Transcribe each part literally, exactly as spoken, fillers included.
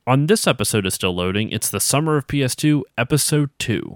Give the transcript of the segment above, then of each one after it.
On this episode is still loading. It's the Summer of P S two, Episode two.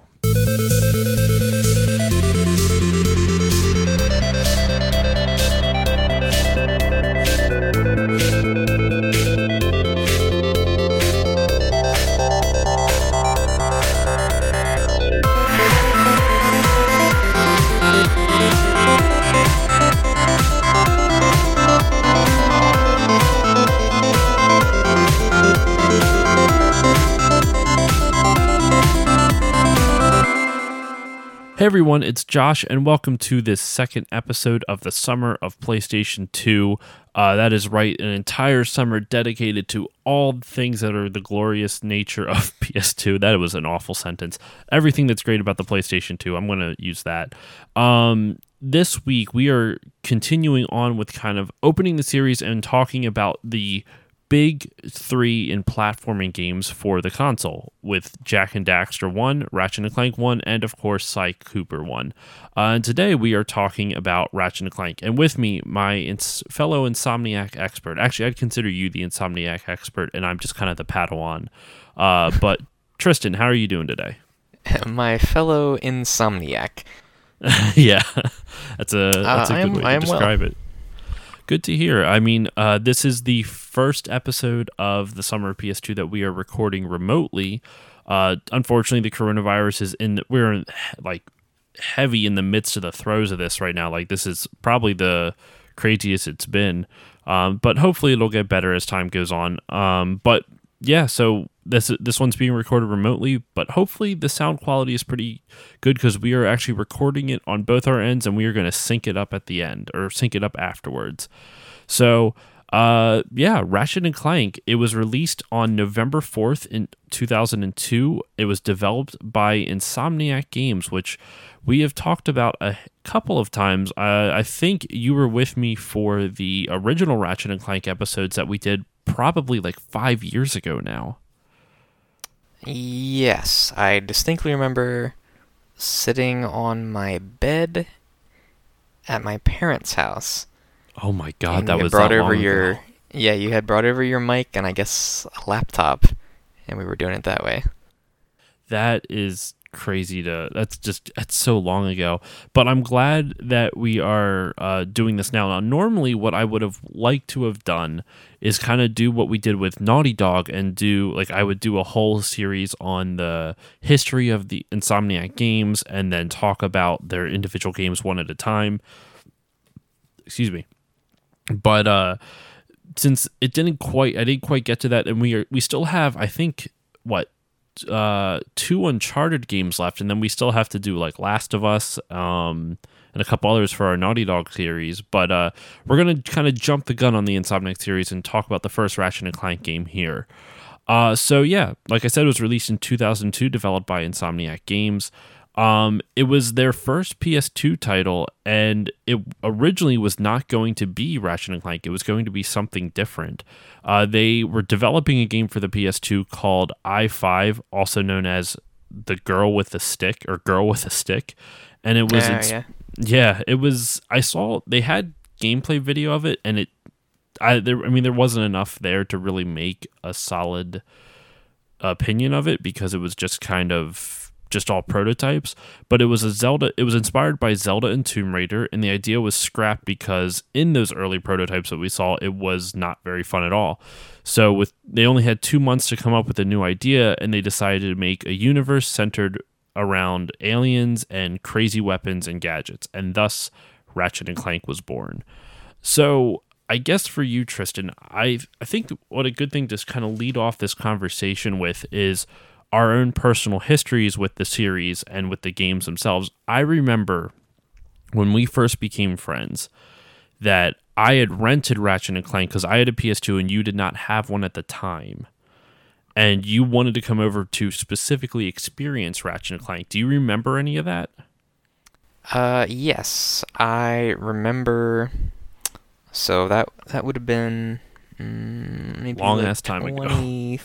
Hey everyone, it's Josh, and welcome to this second episode of the Summer of PlayStation two. Uh, that is right, an entire summer dedicated to all things that are the glorious nature of P S two. That was an awful sentence. Everything that's great about the PlayStation two, I'm going to use that. Um, this week, we are continuing on with kind of opening the series and talking about the big three in platforming games for the console, with Jak and Daxter one, Ratchet and Clank one, and of course Sly Cooper one. Uh, and today we are talking about Ratchet and Clank, and with me, my ins- fellow Insomniac expert. Actually, I'd consider you the Insomniac expert, and I'm just kind of the Padawan. Uh, but Tristan, how are you doing today? My fellow Insomniac. Yeah, that's a that's uh, a good am, way to I am describe well. it. Good to hear. I mean, uh, this is the first episode of the Summer of P S two that we are recording remotely. Uh, unfortunately, the coronavirus is in. We're in, like heavy in the midst of the throes of this right now. Like this is probably the craziest it's been. Um, but hopefully, it'll get better as time goes on. Um, but yeah, so this this one's being recorded remotely, but hopefully the sound quality is pretty good because we are actually recording it on both our ends, and we are going to sync it up at the end or sync it up afterwards. So, uh, yeah, Ratchet and Clank. It was released on November fourth in two thousand two. It was developed by Insomniac Games, which we have talked about a couple of times. Uh, I think you were with me for the original Ratchet and Clank episodes that we did probably like five years ago now. Yes, I distinctly remember sitting on my bed at my parents' house. Oh my god, and that you was brought that over long your ago. Yeah, you had brought over your mic and I guess a laptop, and we were doing it that way. That is crazy to that's just that's so long ago, but I'm glad that we are uh doing this now. Now normally what I would have liked to have done is kind of do what we did with Naughty Dog and do like I would do a whole series on the history of the Insomniac games and then talk about their individual games one at a time. Excuse me. But uh since it didn't quite I didn't quite get to that, and we are we still have I think what uh two Uncharted games left, and then we still have to do like Last of Us um and a couple others for our Naughty Dog series, but uh we're gonna kind of jump the gun on the Insomniac series and talk about the first Ratchet and Clank game here. Uh so yeah, like I said, it was released in two thousand two, developed by Insomniac Games. Um, it was their first P S two title, and it originally was not going to be Ratchet and Clank. It was going to be something different. Uh, they were developing a game for the P S two called I five, also known as The Girl with a Stick, or Girl with a Stick. And it was, Uh, ins- yeah. yeah, it was, I saw, they had gameplay video of it, and it, I, there, I mean, there wasn't enough there to really make a solid opinion of it, because it was just kind of, just all prototypes. But it was a Zelda, it was inspired by Zelda and Tomb Raider, and the idea was scrapped because in those early prototypes that we saw, it was not very fun at all. So with they only had two months to come up with a new idea, and they decided to make a universe centered around aliens and crazy weapons and gadgets, and thus Ratchet and Clank was born. So I guess for you, Tristan, I I think what a good thing to kind of lead off this conversation with is our own personal histories with the series and with the games themselves. I remember when we first became friends that I had rented Ratchet and Clank because I had a P S two and you did not have one at the time. And you wanted to come over to specifically experience Ratchet and Clank. Do you remember any of that? Uh, yes, I remember. So that that would have been mm, maybe Long like ass time ago. twenty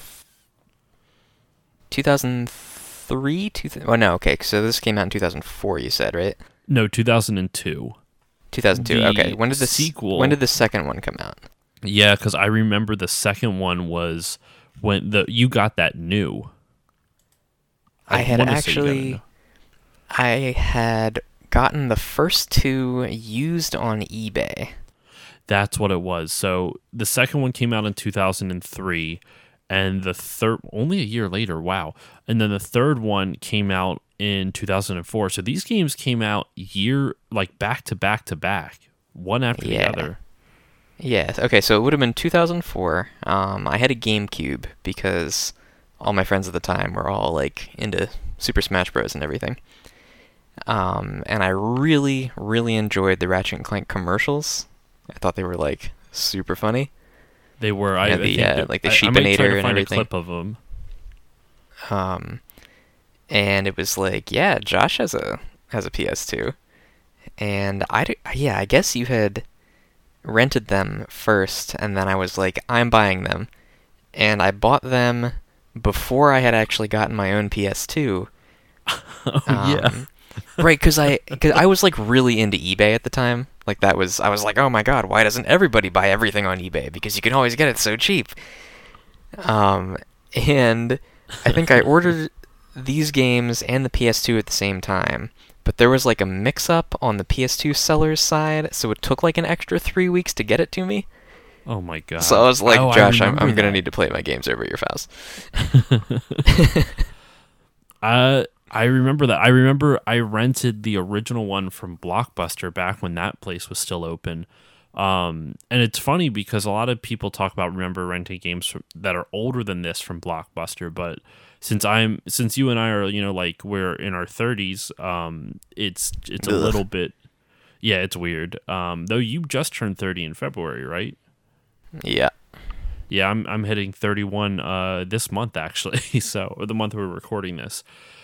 two thousand three? Two th- oh, no, okay, so this came out in two thousand four, you said, right? No, two thousand two. two thousand two, The okay. When did the sequel- When did the second one come out? Yeah, because I remember the second one was when the you got that new. I, I had wanna say you got it actually, new. I had gotten the first two used on eBay. That's what it was. So the second one came out in two thousand three, and the third only a year later. Wow! And then the third one came out in two thousand four. So these games came out year like back to back to back, one after Yeah. the other. Yes. Okay, so it would have been two thousand four. Um, I had a GameCube because all my friends at the time were all like into Super Smash Bros. And everything. Um, and I really, really enjoyed the Ratchet and Clank commercials. I thought they were like super funny. They were. I, Yeah, I the, think uh, that- like the I- I might try Sheepinator to and find everything. a clip of them. Um, and it was like, yeah, Josh has a has a P S two, and I d- yeah, I guess you had rented them first, and then I was like, I'm buying them, and I bought them before I had actually gotten my own P S two. Oh yeah. Um, right, because I, cause I was like really into eBay at the time. Like that was, I was like, oh my god, why doesn't everybody buy everything on eBay? Because you can always get it so cheap. Um, and I think I ordered these games and the P S two at the same time, but there was like a mix-up on the P S two seller's side, so it took like an extra three weeks to get it to me. Oh my god. So I was like, Oh, I Josh, I'm, remember I'm gonna that. need to play my games over at your house. Uh, I remember that. I remember I rented the original one from Blockbuster back when that place was still open. Um, and it's funny because a lot of people talk about remember renting games from, that are older than this from Blockbuster, but since I'm since you and I are you know like we're in our thirties, um, it's it's a Ugh. little bit yeah, it's weird. Um, though you just turned thirty in February, right? Yeah. Yeah, I'm I'm hitting thirty-one uh this month actually. So, or the month we're recording this.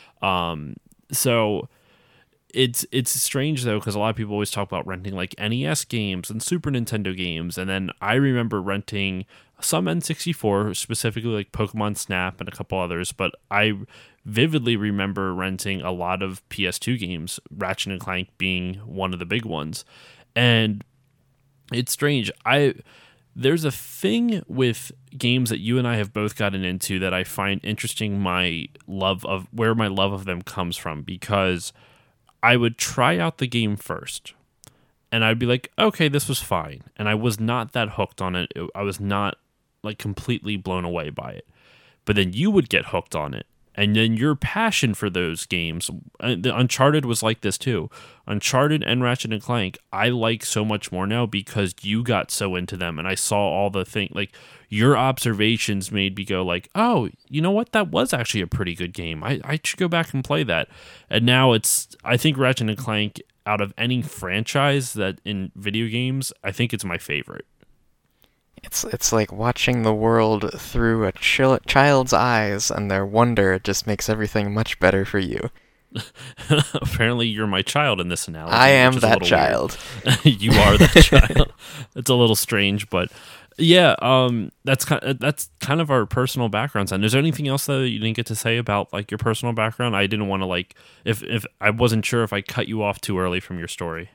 Um so it's it's strange though cuz a lot of people always talk about renting like N E S games and Super Nintendo games, and then I remember renting some N sixty-four, specifically like Pokemon Snap and a couple others, but I vividly remember renting a lot of P S two games, Ratchet and Clank being one of the big ones. And it's strange. I There's a thing with games that you and I have both gotten into that I find interesting my love of where my love of them comes from, because I would try out the game first and I'd be like, okay, this was fine. And I was not that hooked on it. I was not like completely blown away by it. But then you would get hooked on it. And then your passion for those games, uh, the Uncharted was like this too. Uncharted and Ratchet and Clank, I like so much more now because you got so into them, and I saw all the thing. Like your observations made me go like, oh, you know what? That was actually a pretty good game. I, I should go back and play that. And now it's, I think Ratchet and Clank, out of any franchise that in video games, I think it's my favorite. It's it's like watching the world through a chil- child's eyes, and their wonder just makes everything much better for you. Apparently, you're my child in this analogy. I am which is a that little child. weird. You are that child. It's a little strange, but yeah, um, that's kind of, that's kind of our personal backgrounds. And is there anything else that you didn't get to say about like your personal background? I didn't want to like if if I wasn't sure if I cut you off too early from your story.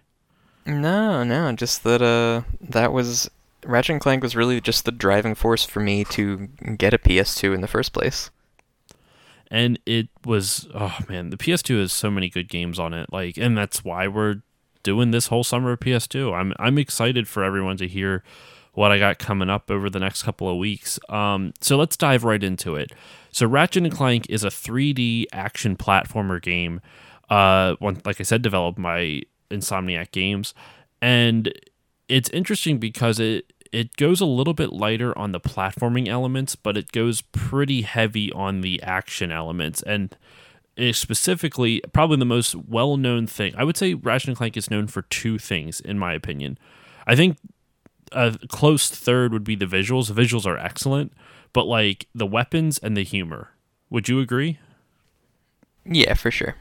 No, no, just that uh, that was Ratchet and Clank was really just the driving force for me to get a P S two in the first place. And it was, oh man, the P S two has so many good games on it. Like, and that's why we're doing this whole summer of P S two. I'm I'm excited for everyone to hear what I got coming up over the next couple of weeks. Um, so let's dive right into it. So Ratchet and Clank is a three D action platformer game. Uh, one, like I said, developed by Insomniac Games, and it's interesting because it it goes a little bit lighter on the platforming elements, but it goes pretty heavy on the action elements. And it specifically, probably the most well-known thing, I would say Ratchet and Clank is known for two things, in my opinion. I think a close third would be the visuals. The visuals are excellent, but like the weapons and the humor. Would you agree? Yeah, for sure.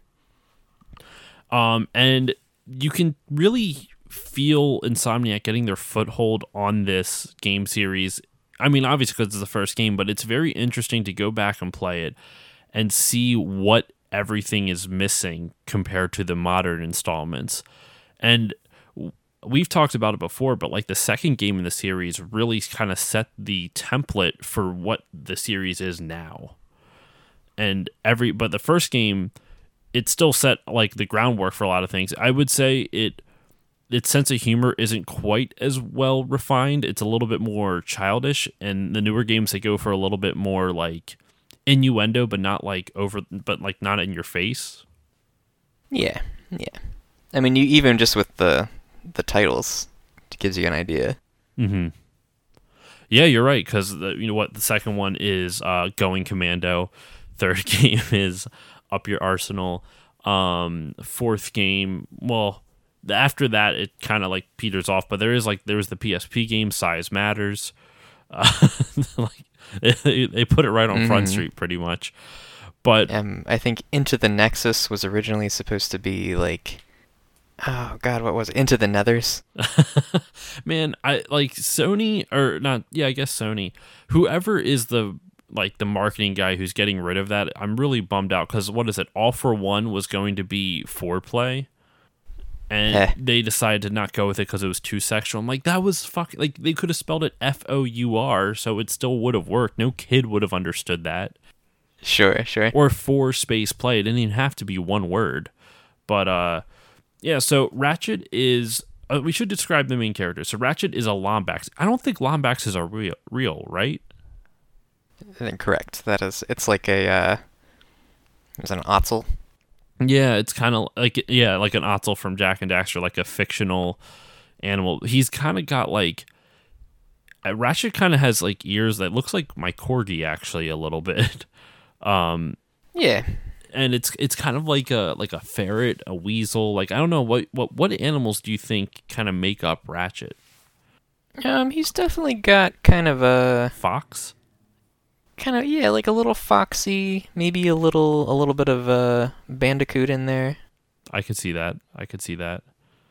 Um, and you can really feel Insomniac getting their foothold on this game series. I mean, obviously because it's the first game, but it's very interesting to go back and play it and see what everything is missing compared to the modern installments. And we've talked about it before, but like the second game in the series really kind of set the template for what the series is now. And every but the first game, it still set like the groundwork for a lot of things. I would say it its sense of humor isn't quite as well refined. It's a little bit more childish, and the newer games they go for a little bit more like innuendo, but not like over, but like not in your face. Yeah, yeah. I mean, you even just with the the titles, it gives you an idea. Mm-hmm. Yeah, you're right, because you know what, the second one is uh, Going Commando. Third game is Up Your Arsenal. Um, fourth game, well, after that it kind of like peters off, but there is like there was the P S P game Size Matters. Uh, like they, they put it right on mm-hmm. Front Street pretty much. But um, I think Into the Nexus was originally supposed to be like, oh god, what was it? Into the Nethers? Man, I like Sony or not? Yeah, I guess Sony. Whoever is the like the marketing guy who's getting rid of that, I'm really bummed out because what is it? All for One was going to be foreplay, and eh. they decided to not go with it because it was too sexual. I'm like, that was fuck. Like they could have spelled it F O U R, so it still would have worked. No kid would have understood that. Sure, sure. Or for space play. It didn't even have to be one word. But, uh, yeah, so Ratchet is... Uh, we should describe the main character. So Ratchet is a Lombax. I don't think Lombaxes are real, real, right? I think correct. That is... It's like a... Uh, it's an Otzel. Yeah, it's kind of like... Yeah, like an Otzel from Jak and Daxter, like a fictional animal. He's kind of got, like... Uh, Ratchet kind of has, like, ears that looks like my Corgi, actually, a little bit. Um, yeah, and it's it's kind of like a like a ferret, a weasel. Like I don't know what what what animals do you think kind of make up Ratchet? Um, he's definitely got kind of a fox. Kind of yeah, like a little foxy, maybe a little a little bit of a bandicoot in there. I could see that. I could see that.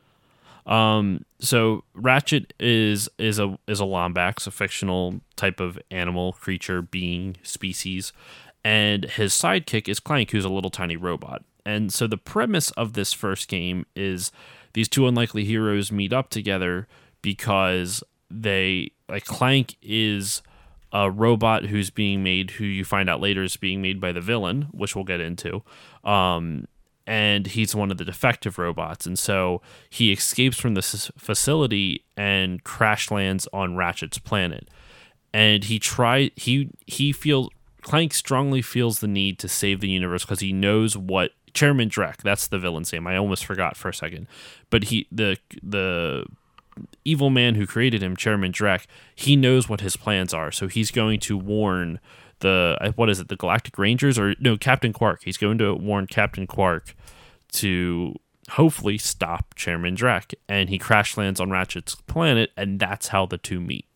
Um, so Ratchet is is a is a Lombax, a fictional type of animal, creature, being, species. And his sidekick is Clank, who's a little tiny robot. And so the premise of this first game is these two unlikely heroes meet up together because they, like, Clank is a robot who's being made, who you find out later is being made by the villain, which we'll get into. Um, and he's one of the defective robots. And so he escapes from this facility and crash lands on Ratchet's planet. And he try he he feels Clank strongly feels the need to save the universe because he knows what Chairman Drek, that's the villain's name. I almost forgot for a second. But he the the evil man who created him, Chairman Drek, he knows what his plans are. So he's going to warn the what is it, the Galactic Rangers or no, Captain Quark. He's going to warn Captain Quark to hopefully stop Chairman Drek. And he crash lands on Ratchet's planet, and that's how the two meet.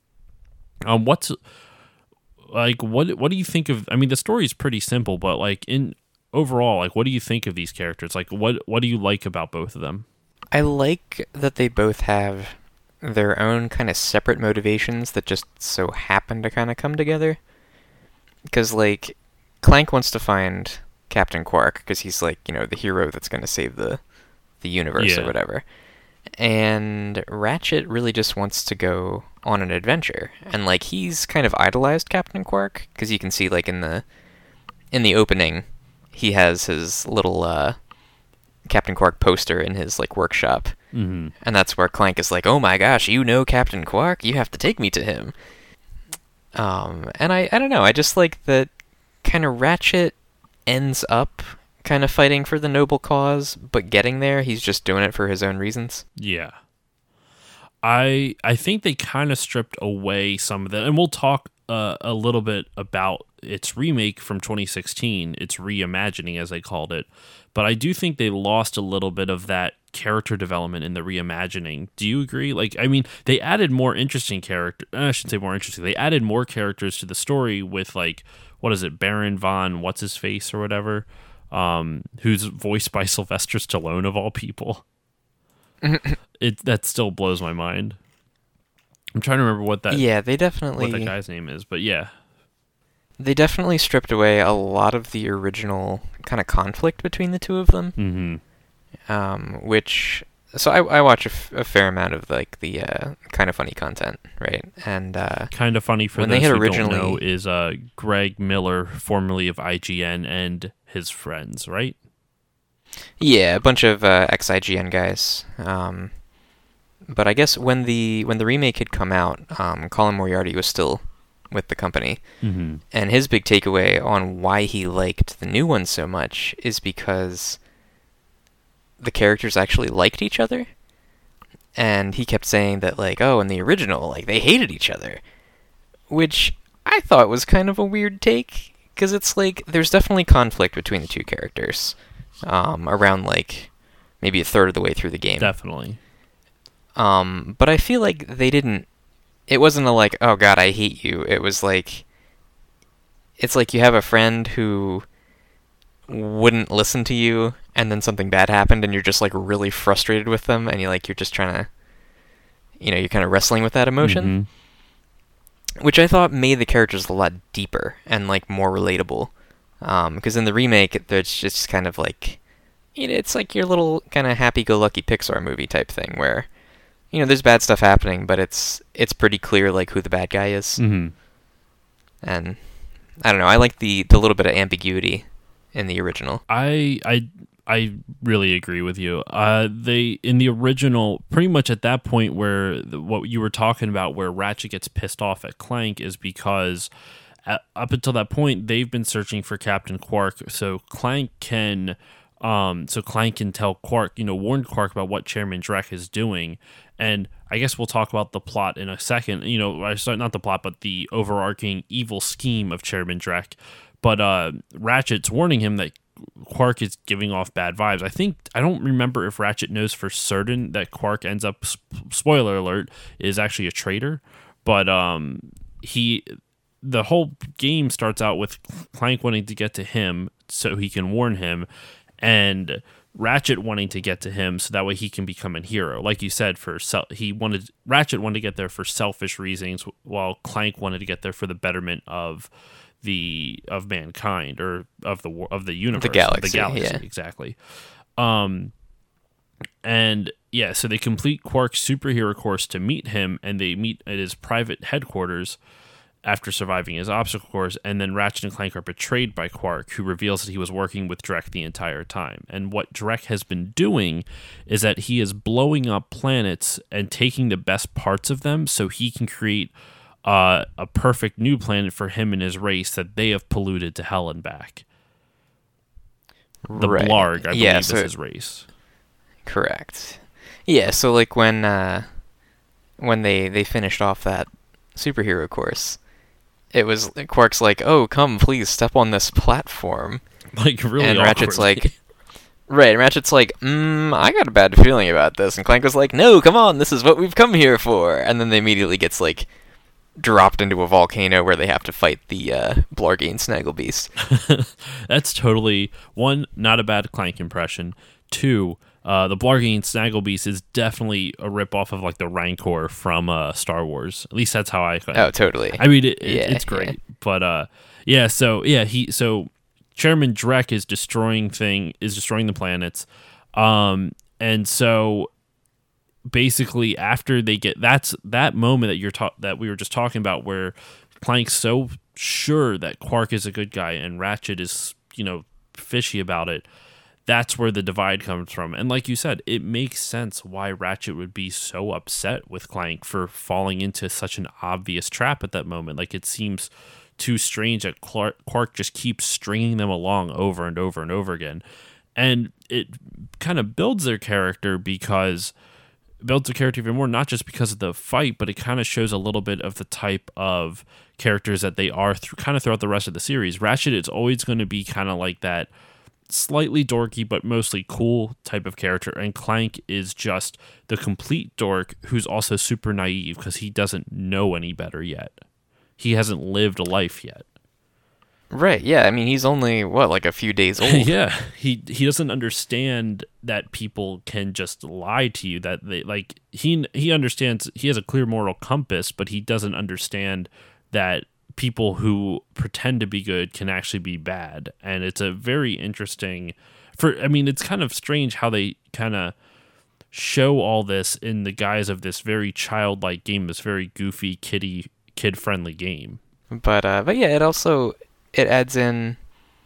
Um what's Like, what what do you think of... I mean, the story is pretty simple, but, like, in overall, like, what do you think of these characters? Like, what what do you like about both of them? I like that they both have their own kind of separate motivations that just so happen to kind of come together. Because, like, Clank wants to find Captain Quark, because he's, like, you know, the hero that's going to save the, the universe yeah. or whatever. And Ratchet really just wants to go on an adventure, and like he's kind of idolized Captain Quark because you can see like in the in the opening he has his little uh, Captain Quark poster in his like workshop, mm-hmm. and that's where Clank is like, "Oh my gosh, you know Captain Quark? You have to take me to him." Um, and I I don't know, I just like that kind of Ratchet ends up kind of fighting for the noble cause, but getting there, he's just doing it for his own reasons. Yeah. I I think they kind of stripped away some of that, and we'll talk uh, a little bit about its remake from twenty sixteen, its reimagining as they called it, but I do think they lost a little bit of that character development in the reimagining. Do you agree? Like, I mean, they added more interesting character. I shouldn't say more interesting. They added more characters to the story with, like, what is it, Baron von what's his face or whatever, um, who's voiced by Sylvester Stallone of all people. It that still blows my mind. I'm trying to remember what that yeah they definitely what that guy's name is, but yeah, they definitely stripped away a lot of the original kind of conflict between the two of them, mm-hmm. um, which so I, I watch a, f- a fair amount of like the uh, kind of funny content, right? And uh, Kind of funny for when those they had who originally, don't know is uh, Greg Miller, formerly of I G N, and his friends, right? yeah, a bunch of uh, ex-I G N guys. Um, but I guess when the when the remake had come out, um, Colin Moriarty was still with the company, Mm-hmm. and his big takeaway on why he liked the new one so much is because the characters actually liked each other. And he kept saying that, like, oh, in the original, like, they hated each other. Which I thought was kind of a weird take, because it's like, there's definitely conflict between the two characters. Um, around, like, maybe a third of the way through the game. Definitely. Um, but I feel like they didn't, it wasn't a, like, oh god, I hate you. It was like, it's like you have a friend who wouldn't listen to you, and then something bad happened, and you're just like really frustrated with them, and you like you're just trying to, you know, you're kind of wrestling with that emotion, Mm-hmm. which I thought made the characters a lot deeper and like more relatable. Um, because in the remake, it's just kind of like, you know, it's like your little kind of happy-go-lucky Pixar movie type thing where, you know, there's bad stuff happening, but it's it's pretty clear like who the bad guy is, Mm-hmm. and I don't know, I like the the little bit of ambiguity in the original. I I I really agree with you. Uh, they in the original, pretty much at that point where the, what you were talking about, where Ratchet gets pissed off at Clank, is because at, up until that point they've been searching for Captain Quark, so Clank can, um, so Clank can tell Quark, you know, warn Quark about what Chairman Drek is doing, and I guess we'll talk about the plot in a second. You know, sorry, not the plot, but the overarching evil scheme of Chairman Drek. But uh, Ratchet's warning him that Quark is giving off bad vibes. I think, I don't remember if Ratchet knows for certain that Quark ends up, spoiler alert, is actually a traitor. But um, he, the whole game starts out with Clank wanting to get to him so he can warn him, and Ratchet wanting to get to him so that way he can become a hero. Like you said, for sel- he wanted Ratchet wanted to get there for selfish reasons, while Clank wanted to get there for the betterment of the of mankind, or of the of the universe, The galaxy, the galaxy, yeah. exactly. Um, and yeah, so they complete Quark's superhero course to meet him, and they meet at his private headquarters after surviving his obstacle course. And then Ratchet and Clank are betrayed by Quark, who reveals that he was working with Drek the entire time. And what Drek has been doing is that he is blowing up planets and taking the best parts of them so he can create Uh, a perfect new planet for him and his race that they have polluted to hell and back. The Right. Blarg, I Yeah, believe, so- is his race. Correct. Yeah, so like when uh, when they, they finished off that superhero course, it was Quark's like, "Oh, come, please step on this platform," Like, really and Ratchet's awkwardly. like, right, and Ratchet's like, mm, "I got a bad feeling about this," and Clank was like, "No, come on, this is what we've come here for," and then they immediately gets like dropped into a volcano where they have to fight the uh, Blargane Snagglebeast. That's totally, one, not a bad Clank impression. Two, uh, the Blargane Snagglebeast is definitely a ripoff of like the Rancor from uh, Star Wars. At least that's how I. Oh, totally. I mean, it, it, Yeah, it's great, yeah. but uh, yeah. So yeah, he so Chairman Drek is destroying thing is destroying the planets, um, and so basically after they get that's that moment that you're ta- that we were just talking about, where Clank's so sure that Quark is a good guy and Ratchet is, you know, fishy about it. That's where the divide comes from. And like you said, it makes sense why Ratchet would be so upset with Clank for falling into such an obvious trap at that moment. Like, it seems too strange that Clark, Quark just keeps stringing them along over and over and over again. And it kind of builds their character because builds the character even more, not just because of the fight, but it kind of shows a little bit of the type of characters that they are through, kind of throughout the rest of the series. Ratchet is always going to be kind of like that slightly dorky but mostly cool type of character, and Clank is just the complete dork who's also super naive because he doesn't know any better yet. He hasn't lived a life yet. Right, yeah, I mean, he's only, what, like a few days old? Yeah, he he doesn't understand that people can just lie to you, that they, like, he he understands, he has a clear moral compass, but he doesn't understand that people who pretend to be good can actually be bad. And it's a very interesting, for I mean, it's kind of strange how they kind of show all this in the guise of this very childlike game, this very goofy, kiddie, kid-friendly game. But uh, but yeah, it also it adds in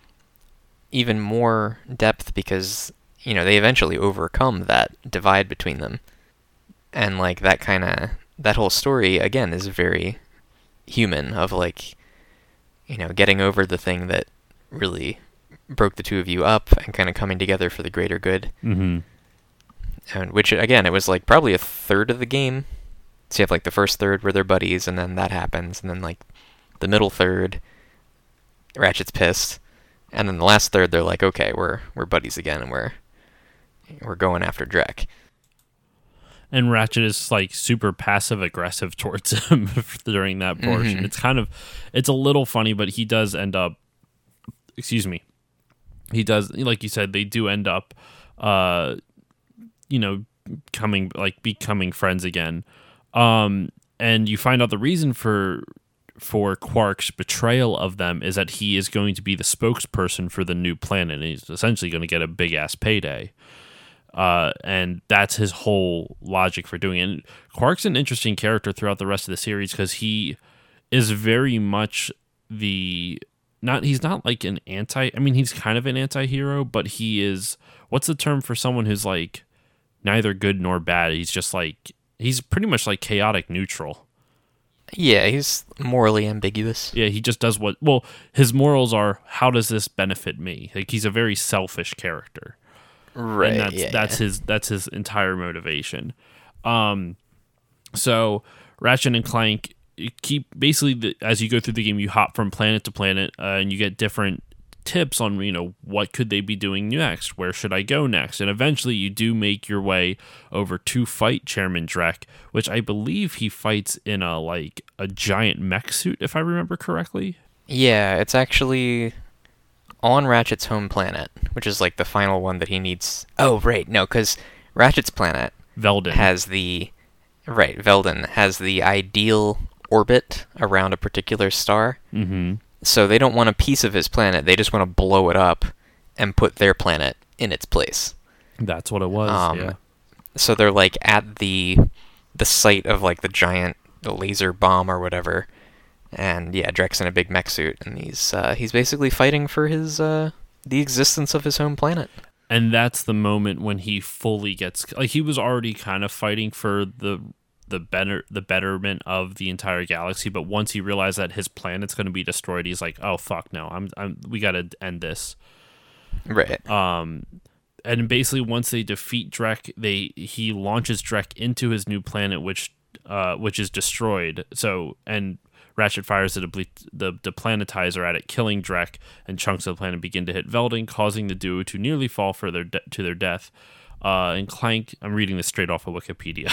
even more depth because you know they eventually overcome that divide between them, and like that kind of that whole story again is very human of like you know getting over the thing that really broke the two of you up and kind of coming together for the greater good. Mm-hmm. And which again, it was like probably a third of the game. So you have like the first third where they're buddies, and then that happens, and then like the middle third, Ratchet's pissed, and then the last third they're like, okay, we're we're buddies again, and we're we're going after Drek. And Ratchet is like super passive aggressive towards him during that portion. Mm-hmm. It's kind of it's a little funny, but he does end up. Excuse me. He does, like you said, they do end up, uh, you know, coming like becoming friends again. Um, and you find out the reason for for Quark's betrayal of them is that he is going to be the spokesperson for the new planet, and he's essentially going to get a big ass payday. Uh, and that's his whole logic for doing it. And Quark's an interesting character throughout the rest of the series because he is very much the not. He's not like an anti. I mean, he's kind of an anti-hero, but he is. What's the term for someone who's like neither good nor bad? He's just like he's pretty much like chaotic neutral. Yeah, he's morally ambiguous. Yeah, he just does what. Well, his morals are: how does this benefit me? Like he's a very selfish character. Right. And that's yeah, that's yeah. his that's his entire motivation. Um, so Ratchet and Clank keep basically the, as you go through the game, you hop from planet to planet, uh, and you get different tips on you know what could they be doing next, where should I go next, and eventually you do make your way over to fight Chairman Drek, which I believe he fights in a like a giant mech suit, if I remember correctly. Yeah, it's actually on Ratchet's home planet, which is like the final one that he needs. Oh, right, no, because Ratchet's planet Veldin has the right Veldin has the ideal orbit around a particular star. Mm-hmm. So they don't want a piece of his planet; they just want to blow it up and put their planet in its place. That's what it was. Um, yeah. So they're like at the the site of like the giant the laser bomb or whatever. And yeah, Drek's in a big mech suit, and he's uh, he's basically fighting for his uh, the existence of his home planet. And that's the moment when he fully gets like he was already kind of fighting for the the better the betterment of the entire galaxy, but once he realized that his planet's going to be destroyed, he's like, "Oh fuck no, I'm I'm we got to end this." Right. Um, and basically once they defeat Drek, they he launches Drek into his new planet, which uh which is destroyed. So and Ratchet fires the, deble- the deplanetizer at it, killing Drek, and chunks of the planet begin to hit Veldin, causing the duo to nearly fall for their de- to their death. Uh, and Clank, I'm reading this straight off of Wikipedia.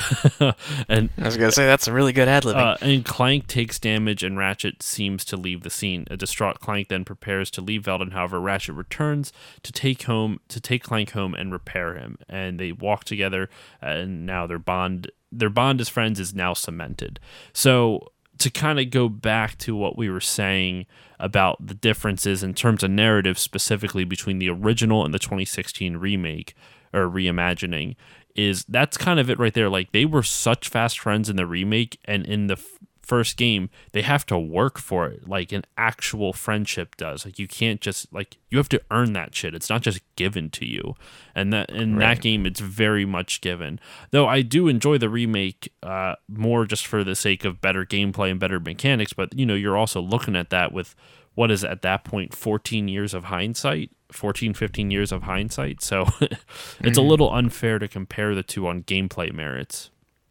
and I was gonna say that's some really good ad-libbing. Uh, and Clank takes damage, and Ratchet seems to leave the scene. A distraught Clank then prepares to leave Veldin. However, Ratchet returns to take home to take Clank home and repair him. And they walk together, and now their bond their bond as friends is now cemented. So, to kind of go back to what we were saying about the differences in terms of narrative, specifically between the original and the twenty sixteen remake or reimagining, is that's kind of it right there. Like, they were such fast friends in the remake, and in the f- first game, they have to work for it like an actual friendship does. Like, you can't just, like, you have to earn that shit. It's not just given to you. And that in Right. that game, it's very much given. Though I do enjoy the remake uh, more just for the sake of better gameplay and better mechanics, but, you know, you're also looking at that with, what is at that point, fourteen years of hindsight? fourteen, fifteen years of hindsight. So it's mm-hmm. a little unfair to compare the two on gameplay merits.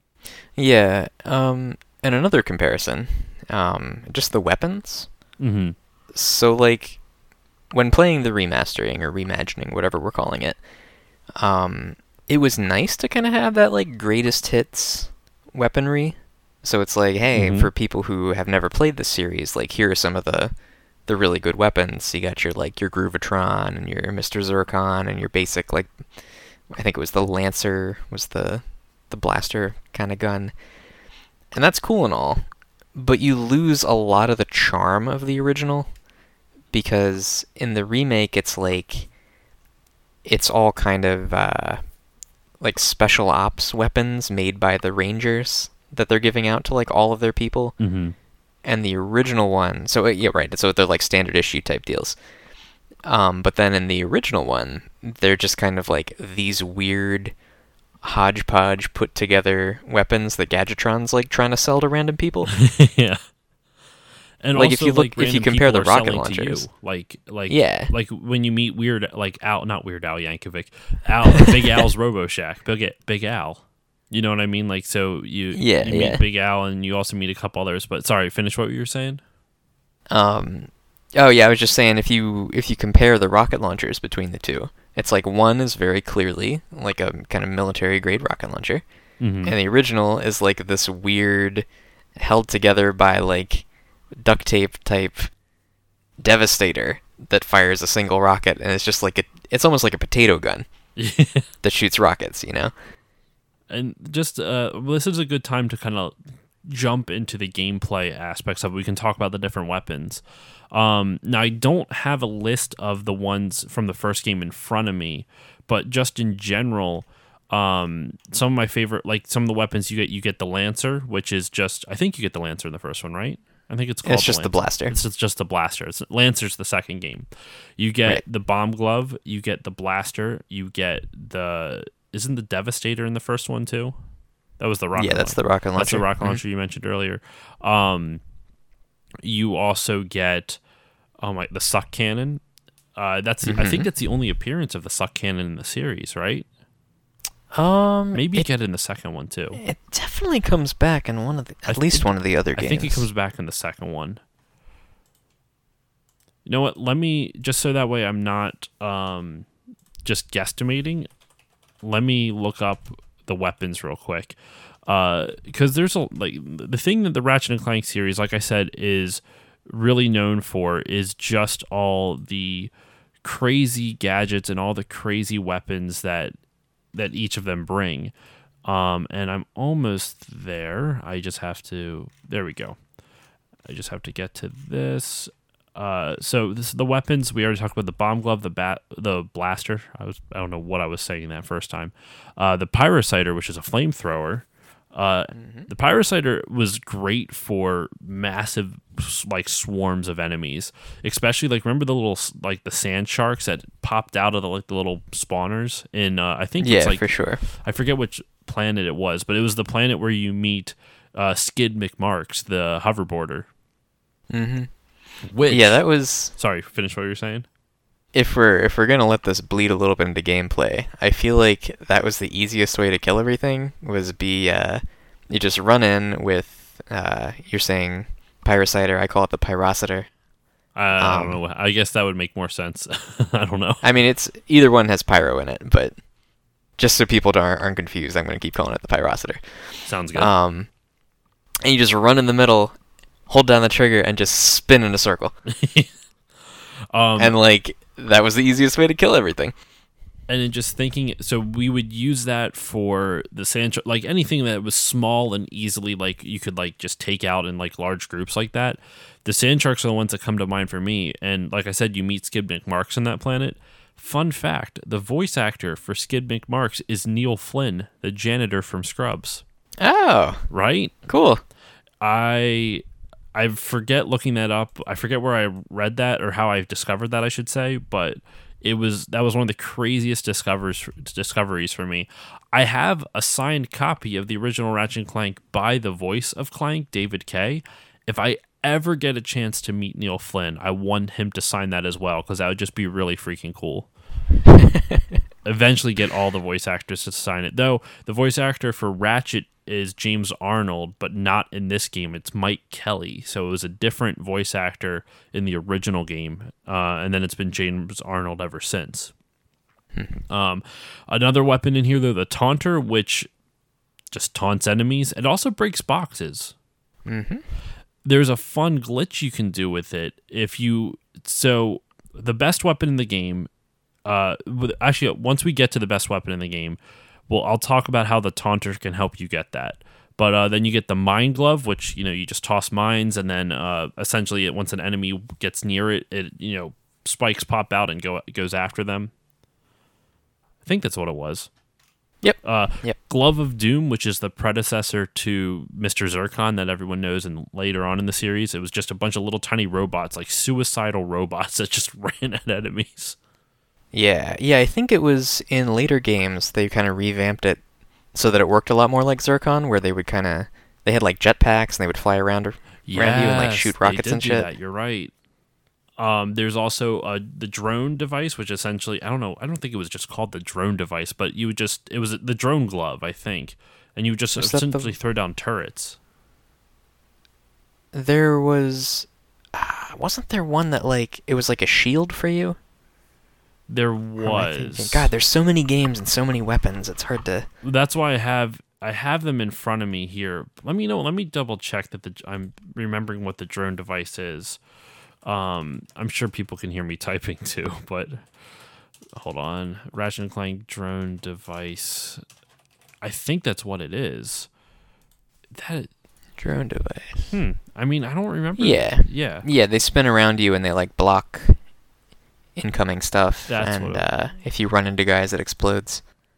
Yeah. Um, and another comparison, um, just the weapons. Mm-hmm. So, like, when playing the remastering or reimagining, whatever we're calling it, um, it was nice to kind of have that, like, greatest hits weaponry. So it's like, hey, mm-hmm. for people who have never played this series, like, here are some of the the really good weapons. You got your, like, your Groovatron and your Mister Zurkon and your basic, like, I think it was the Lancer was the the blaster kind of gun. And that's cool and all, but you lose a lot of the charm of the original, because in the remake it's like, it's all kind of, uh, like special ops weapons made by the Rangers that they're giving out to like all of their people. Mm-hmm. And the original one, so uh, yeah, right. So they're like standard issue type deals. Um, but then in the original one, they're just kind of like these weird hodgepodge put together weapons that Gadgetron's like trying to sell to random people. Yeah. And like also, if you look, like, if you random compare the people are rocket selling to launchers, you. like like yeah, like when you meet Weird, like Al, not Weird Al Yankovic, Al, Big Al's Robo Shack, Big Big Al. You know what I mean? Like, so you yeah, you meet yeah. Big Al, and you also meet a couple others. But sorry, finish what you were saying. Um, oh yeah, I was just saying if you if you compare the rocket launchers between the two, it's like one is very clearly like a kind of military grade rocket launcher, Mm-hmm. and the original is like this weird, held together by like duct tape type Devastator that fires a single rocket, and it's just like a, it's almost like a potato gun that shoots rockets, you know. And just uh, well, this is a good time to kind of jump into the gameplay aspects of it. We can talk about the different weapons. Um, now, I don't have a list of the ones from the first game in front of me, but just in general, um, some of my favorite, like some of the weapons you get, you get the Lancer, which is just, I think you get the Lancer in the first one, right? I think it's called. It's just the blaster. It's just, just the blaster. It's Lancer's the second game. You get Right. the bomb glove. You get the blaster. You get the. Isn't the Devastator in the first one too? That was the rocket. Yeah, that's launcher. the rocket launcher. That's the rocket Mhm. launcher you mentioned earlier. Um, you also get oh my the suck cannon. Uh, that's Mm-hmm. I think that's the only appearance of the suck cannon in the series, right? Um, Maybe you it, get it in the second one too. it definitely comes back in one of the, at I least think- one of the other I games. think it comes back in the second one. You know what? Let me just so that way I'm not um, just guesstimating. Let me look up the weapons real quick, because there's a like the thing that the Ratchet and Clank series, like I said, is really known for is just all the crazy gadgets and all the crazy weapons that that each of them bring. Um, and I'm almost there. I just have to. There we go. I just have to get to this. Uh, so this the weapons we already talked about: the bomb glove, the bat, the blaster. I was I don't know what I was saying that first time. Uh, the Pyrociter, which is a flamethrower. Uh, Mm-hmm. The Pyrociter was great for massive like swarms of enemies, especially like remember the little like the sand sharks that popped out of the like the little spawners in uh, I think Yeah, it's like for sure. I forget which planet it was, but it was the planet where you meet uh, Skid McMarks, the hoverboarder. Mm-hmm. Which Yeah, that was. sorry, finish what you were saying. If we're if we're gonna let this bleed a little bit into gameplay, I feel like that was the easiest way to kill everything. Was be uh, you just run in with uh, you're saying Pyrociter. I call it the Pyrociter. I, I don't Um, know. I guess that would make more sense. I don't know. I mean, it's either one has pyro in it, but just so people aren't, aren't confused, I'm gonna keep calling it the Pyrociter. Sounds good. Um, and you just run in the middle, hold down the trigger, and just spin in a circle. um, and like that was the easiest way to kill everything. and then just thinking, so we would use that for the sand, like anything that was small and easily like you could like just take out in like large groups like that. The sand sharks are the ones that come to mind for me. And like I said, you meet Skid McMarks on that planet. Fun fact: the voice actor for Skid McMarks is Neil Flynn, the janitor from Scrubs. Oh, Right? cool. I I forget looking that up. I forget where I read that or how I discovered that, I should say, but it was that was one of the craziest discoveries discoveries for me. I have a signed copy of the original Ratchet and Clank by the voice of Clank, David Kay. If I ever get a chance to meet Neil Flynn, I want him to sign that as well, because that would just be really freaking cool. Eventually get all the voice actors to sign it. Though the voice actor for Ratchet is James Arnold, but not in this game. It's Mike Kelly. So it was a different voice actor in the original game. Uh, and then it's been James Arnold ever since. um, another weapon in here, though, the Taunter, which just taunts enemies. It also breaks boxes. Mm-hmm. There's a fun glitch you can do with it. If you so the best weapon in the game, uh, with, actually once we get to the best weapon in the game, well, I'll talk about how the Taunter can help you get that. But uh, then you get the Mine Glove, which you know you just toss mines, and then uh, essentially once an enemy gets near it, it you know spikes pop out and go goes after them. I think that's what it was. Yep. Uh, Yep. Glove of Doom, which is the predecessor to Mister Zircon that everyone knows, and later on in the series, it was just a bunch of little tiny robots, like suicidal robots that just ran at enemies. Yeah, yeah, I think it was in later games they kind of revamped it so that it worked a lot more like Zircon, where they would kind of they had like jetpacks and they would fly around, around you and like shoot rockets they did and do shit. That. You're right. Um, there's also uh, the drone device, which essentially I don't know. I don't think it was just called the drone device, but you would just it was the drone glove, I think, and you would just Was that essentially the- throw down turrets. There was, uh, wasn't there one that like it was like a shield for you? There Or am I thinking- was. God, there's so many games and so many weapons. It's hard to. That's why I have I have them in front of me here. Let me know. Let me double check that the I'm remembering what the drone device is. Um, I'm sure people can hear me typing too, but hold on. Ratchet and Clank drone device. I think that's what it is. That Drone device. hmm. I mean, I don't remember. Yeah. Yeah. Yeah, they spin around you and they like block incoming stuff. That's and what it- uh, if you run into guys, it explodes.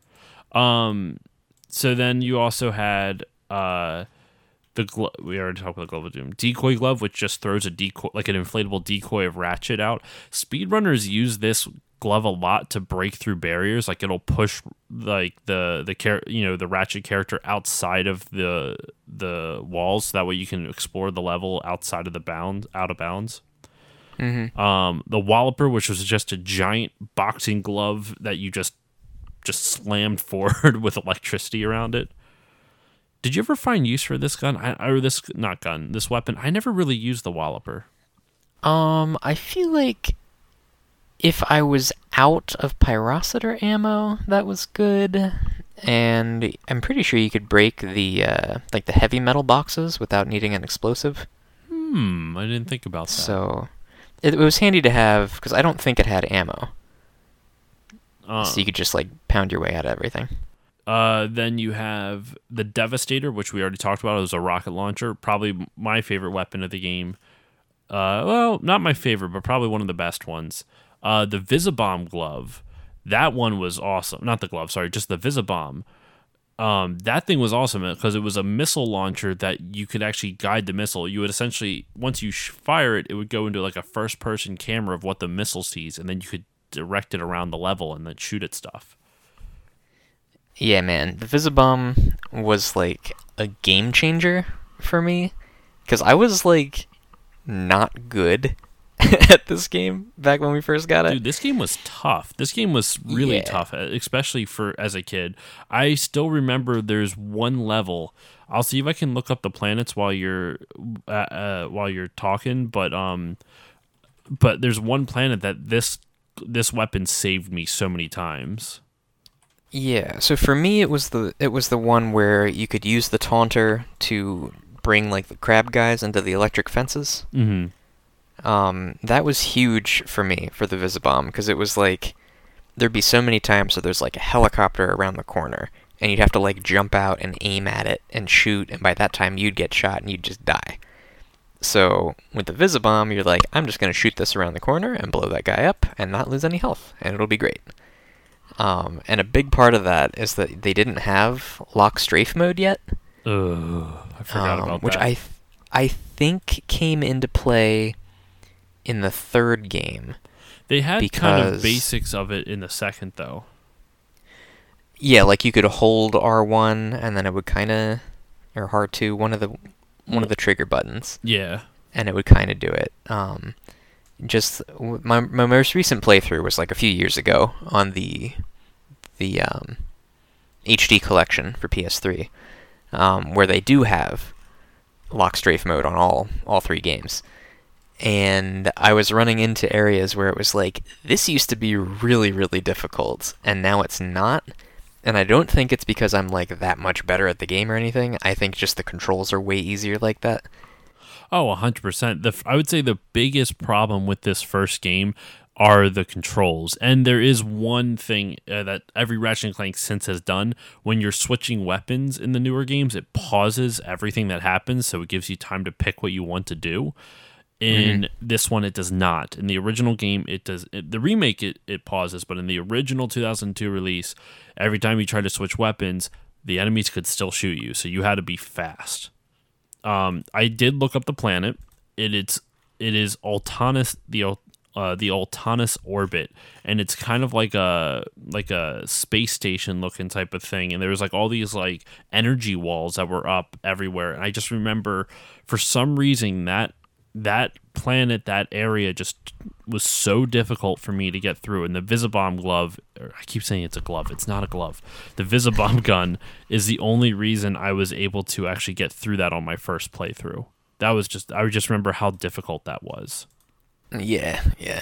Um. So then you also had uh. The glo- we already talked about the Glove of Doom. Decoy glove, which just throws a decoy, like an inflatable decoy of Ratchet out. Speedrunners use this glove a lot to break through barriers. Like it'll push like the the char- you know the Ratchet character outside of the the walls. So that way you can explore the level outside of the bound, out of bounds. Mm-hmm. Um, the Walloper, which was just a giant boxing glove that you just just slammed forward with electricity around it. Did you ever find use for this gun? I, or this, not gun, this weapon? I never really used the Walloper. Um, I feel like if I was out of pyrocitor ammo, that was good. And I'm pretty sure you could break the uh, like the heavy metal boxes without needing an explosive. Hmm, I didn't think about that. So it, it was handy to have because I don't think it had ammo, uh, so you could just like pound your way out of everything. uh, then you have the Devastator, which we already talked about. It was a rocket launcher, probably my favorite weapon of the game. Uh, well, not my favorite, but probably one of the best ones. Uh, the Visibomb glove, that one was awesome. Not the glove, sorry, just the Visibomb. Um, that thing was awesome because it was a missile launcher that you could actually guide the missile. You would essentially, once you sh- fire it, it would go into like a first-person camera of what the missile sees, and then you could direct it around the level and then shoot at stuff. Yeah, man, the Visibomb was like a game changer for me because I was like not good at this game back when we first got it. Dude, this game was tough. This game was really Yeah. tough, especially for as a kid. I still remember there's one level. I'll see if I can look up the planets while you're uh, uh, while you're talking, but um, but there's one planet that this this weapon saved me so many times. Yeah, so for me it was the it was the one where you could use the taunter to bring like the crab guys into the electric fences. Mm-hmm. Um, that was huge for me for the Visibomb because it was like there'd be so many times where there's like a helicopter around the corner and you'd have to like jump out and aim at it and shoot, and by that time you'd get shot and you'd just die. So with the Visibomb, you're like, I'm just gonna shoot this around the corner and blow that guy up and not lose any health, and it'll be great. Um, and a big part of that is that they didn't have lock strafe mode yet. Ugh, I forgot um, about which that. I, th- I think came into play in the third game. They had kind of because- basics of it in the second, though. Yeah, like you could hold R one and then it would kind of, or R two, one of the one of the trigger buttons, Yeah. and it would kind of do it. Um, just w- my my most recent playthrough was like a few years ago on the the um, H D collection for P S three, um, where they do have lock strafe mode on all all three games. And I was running into areas where it was like, this used to be really, really difficult, and now it's not. And I don't think it's because I'm like that much better at the game or anything. I think just the controls are way easier like that. Oh, one hundred percent. The, I would say the biggest problem with this first game are the controls. And there is one thing uh, that every Ratchet and Clank since has done. When you're switching weapons in the newer games, it pauses everything that happens, so it gives you time to pick what you want to do. In Mhm. this one, it does not. In the original game, it does. It, the remake, it, it pauses, but in the original two thousand two release, every time you tried to switch weapons, the enemies could still shoot you, so you had to be fast. Um, I did look up the planet. It is it is Altanus the Al- uh, the Altanus orbit, and it's kind of like a like a space station looking type of thing. And there was like all these like energy walls that were up everywhere. And I just remember for some reason that that planet, that area just was so difficult for me to get through. And the Visibomb glove, or I keep saying it's a glove, it's not a glove. The Visibomb gun is the only reason I was able to actually get through that on my first playthrough. That was just, I just remember how difficult that was. Yeah, yeah.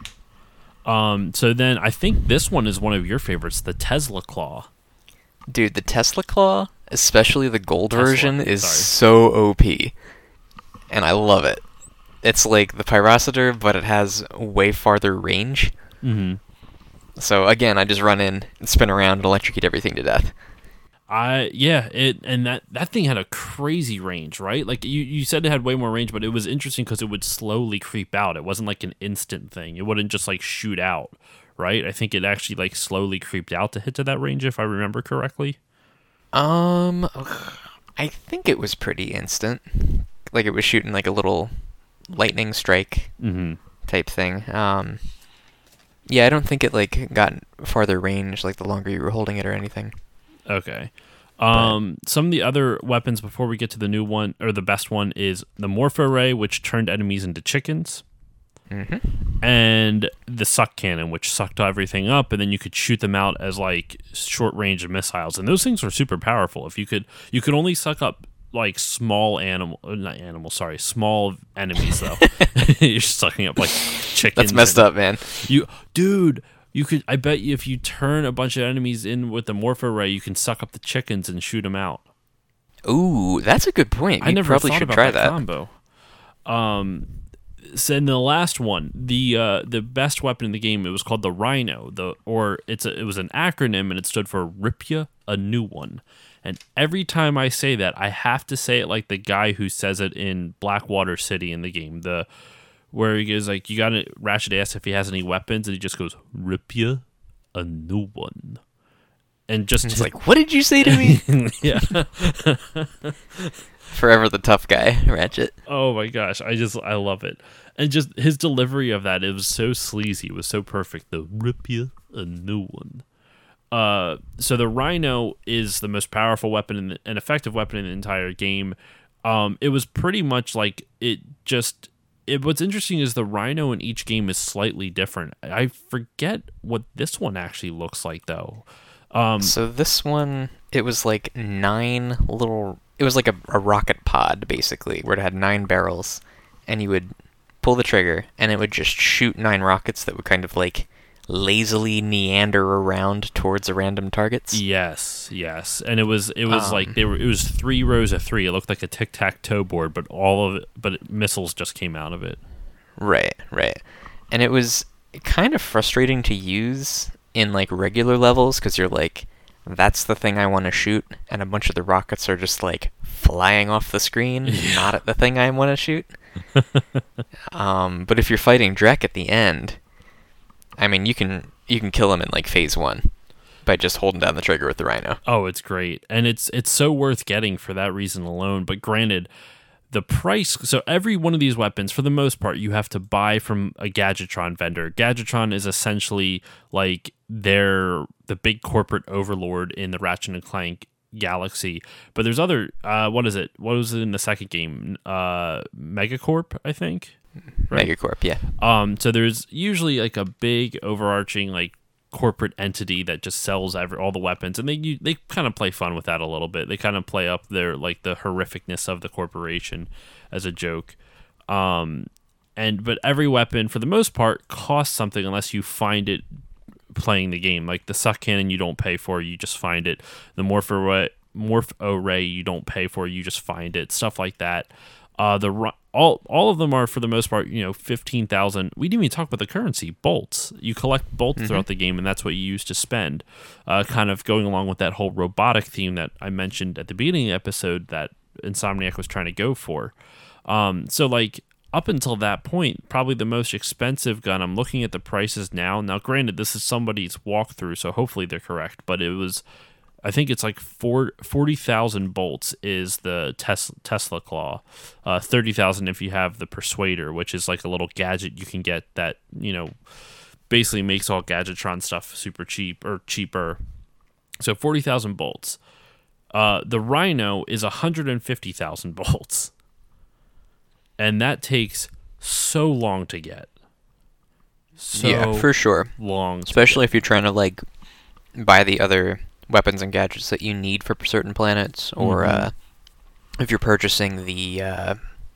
Um, so then I think this one is one of your favorites, the Tesla Claw. Dude, the Tesla Claw, especially the gold Tesla, version, is sorry. so O P. And I love it. It's like the Pyrocitor, but it has way farther range. Mm-hmm. So again, I just run in and spin around and electrocute everything to death. I yeah, it and that, that thing had a crazy range, right? Like you, you said it had way more range, but it was interesting because it would slowly creep out. It wasn't like an instant thing. It wouldn't just like shoot out, right? I think it actually like slowly creeped out to hit to that range, if I remember correctly. Um, I think it was pretty instant. Like it was shooting like a little lightning strike Mm-hmm. type thing. Um, yeah, I don't think it like got farther range like the longer you were holding it or anything. Okay. Um, some of the other weapons before we get to the new one, or the best one, is the Morpho Ray, which turned enemies into chickens, Mm-hmm. and the Suck Cannon, which sucked everything up, and then you could shoot them out as like short range missiles, and those things were super powerful. If you could, you could only suck up like small animal, uh, not animal, sorry, small enemies though. You're sucking up like chickens. That's messed and- up, man. You, dude. You could. I bet you if you turn a bunch of enemies in with the Morpho Ray, you can suck up the chickens and shoot them out. Ooh, that's a good point. I We never probably thought should about try that, that. combo. Um, so in the last one, the uh, the best weapon in the game, it was called the Rhino. The or it's a, it was an acronym and it stood for Ripya, a new one. And every time I say that, I have to say it like the guy who says it in Blackwater City in the game. The where he goes like, you gotta Ratchet asks if he has any weapons, and he just goes, Ripya, a new one. And just It's like, what did you say to me? yeah. Forever the tough guy, Ratchet. Oh my gosh, I just I love it. And just his delivery of that, it was so sleazy, it was so perfect. The Ripya, a new one. Uh, so the Rhino is the most powerful weapon and an effective weapon in the entire game. Um, it was pretty much like it just. It, what's interesting is the Rhino in each game is slightly different. I forget what this one actually looks like though. Um, So this one, it was like nine little... It was like a, a rocket pod, basically, where it had nine barrels, and you would pull the trigger, and it would just shoot nine rockets that would kind of like lazily meander around towards a random targets. Yes, yes, and it was it was Um, like they were it was three rows of three. It looked like a tic tac toe board, but all of it, but missiles just came out of it. Right, right. And it was kind of frustrating to use in like regular levels because you're like, that's the thing I want to shoot, and a bunch of the rockets are just like flying off the screen, Yeah. not at the thing I want to shoot. um, but if you're fighting Drek at the end, I mean, you can you can kill him in like phase one by just holding down the trigger with the Rhino. Oh, it's great, and it's it's so worth getting for that reason alone. But granted, the price. So every one of these weapons, for the most part, you have to buy from a Gadgetron vendor. Gadgetron is essentially like they're the big corporate overlord in the Ratchet and Clank galaxy. But there's other. Uh, what is it? What was it in the second game? Uh, Megacorp, I think. Right. Megacorp, yeah. Um, so there's usually like a big overarching like corporate entity that just sells every, all the weapons, and they you, they kind of play fun with that a little bit. They kind of play up their like the horrificness of the corporation as a joke. Um, and but every weapon for the most part costs something unless you find it playing the game. Like the Suck Cannon, you don't pay for, you just find it. The Morph Array, Morph Array, you don't pay for, you just find it. Stuff like that. Uh, the all all of them are for the most part, you know, fifteen thousand. We didn't even talk about the currency, bolts. You collect bolts Mhm. throughout the game, and that's what you use to spend. Uh, kind of going along with that whole robotic theme that I mentioned at the beginning of the episode that Insomniac was trying to go for. Um, so like up until that point, probably the most expensive gun. I'm looking at the prices now. Now, granted, this is somebody's walkthrough, so hopefully they're correct. But it was, I think it's like four, forty thousand bolts is the Tesla, Tesla Claw. Uh, thirty thousand if you have the Persuader, which is like a little gadget you can get that, you know, basically makes all Gadgetron stuff super cheap or cheaper. So forty thousand bolts. Uh, the Rhino is one hundred fifty thousand bolts. And that takes so long to get. So yeah, for sure. Long. Especially if you're trying to, like, buy the other weapons and gadgets that you need for certain planets, or mm-hmm. uh, if you're purchasing the, uh,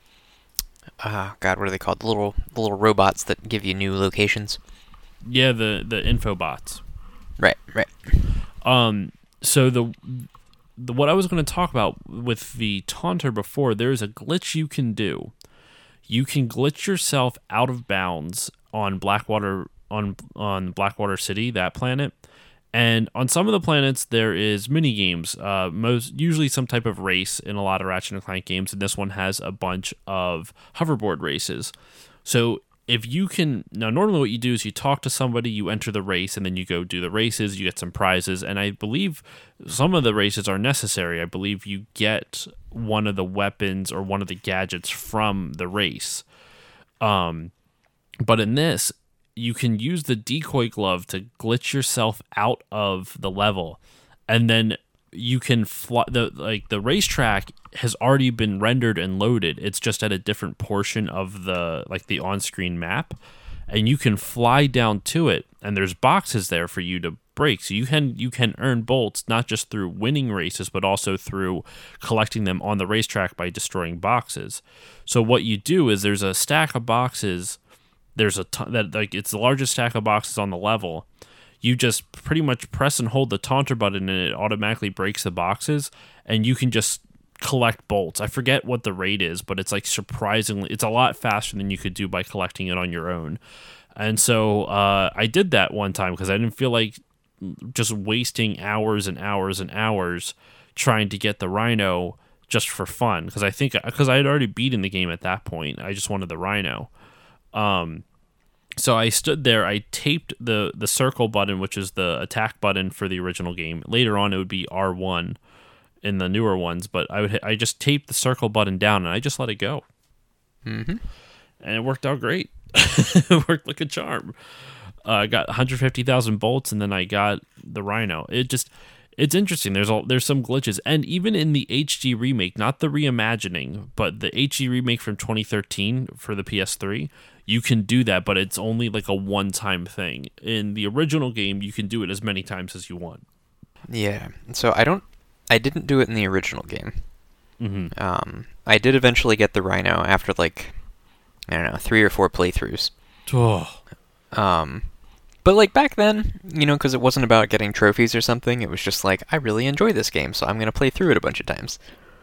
uh, God, what are they called? The little, the little robots that give you new locations. Yeah, the, the infobots. Right, right. Um, so the... The, what I was going to talk about with the Taunter before, there's a glitch you can do. You can glitch yourself out of bounds on Blackwater on on Blackwater City, that planet. And on some of the planets, there is mini games. Uh, most usually some type of race in a lot of Ratchet and Clank games, and this one has a bunch of hoverboard races. So if you can now, normally what you do is you talk to somebody, you enter the race, and then you go do the races. You get some prizes, and I believe some of the races are necessary. I believe you get one of the weapons or one of the gadgets from the race. Um, but in this, you can use the decoy glove to glitch yourself out of the level, and then you can fly. The like the racetrack has already been rendered and loaded. It's just at a different portion of the like the on-screen map, and you can fly down to it. And there's boxes there for you to break. So you can you can earn bolts not just through winning races, but also through collecting them on the racetrack by destroying boxes. So what you do is there's a stack of boxes. There's a ton that like it's the largest stack of boxes on the level. You just pretty much press and hold the taunter button and it automatically breaks the boxes, and you can just collect bolts. I forget what the rate is, but it's like surprisingly, it's a lot faster than you could do by collecting it on your own. And so uh, I did that one time because I didn't feel like just wasting hours and hours and hours trying to get the Rhino just for fun. Because I think, because I had already beaten the game at that point, I just wanted the Rhino. Um, So I stood there, I taped the, the circle button, which is the attack button for the original game. Later on, it would be R one in the newer ones, but I would hit, I just taped the circle button down, and I just let it go. Mm-hmm. And it worked out great. It worked like a charm. Uh, I got one hundred fifty thousand bolts, and then I got the Rhino. It just... It's interesting. There's all, there's some glitches, and even in the H D remake, not the reimagining, but the H D remake from twenty thirteen for the P S three, you can do that, but it's only like a one-time thing. In the original game, you can do it as many times as you want. Yeah. So I don't, I didn't do it in the original game. Mm-hmm. Um, I did eventually get the Rhino after like, I don't know, three or four playthroughs. Oh. Um. But, like, back then, you know, because it wasn't about getting trophies or something, it was just like, I really enjoy this game, so I'm going to play through it a bunch of times.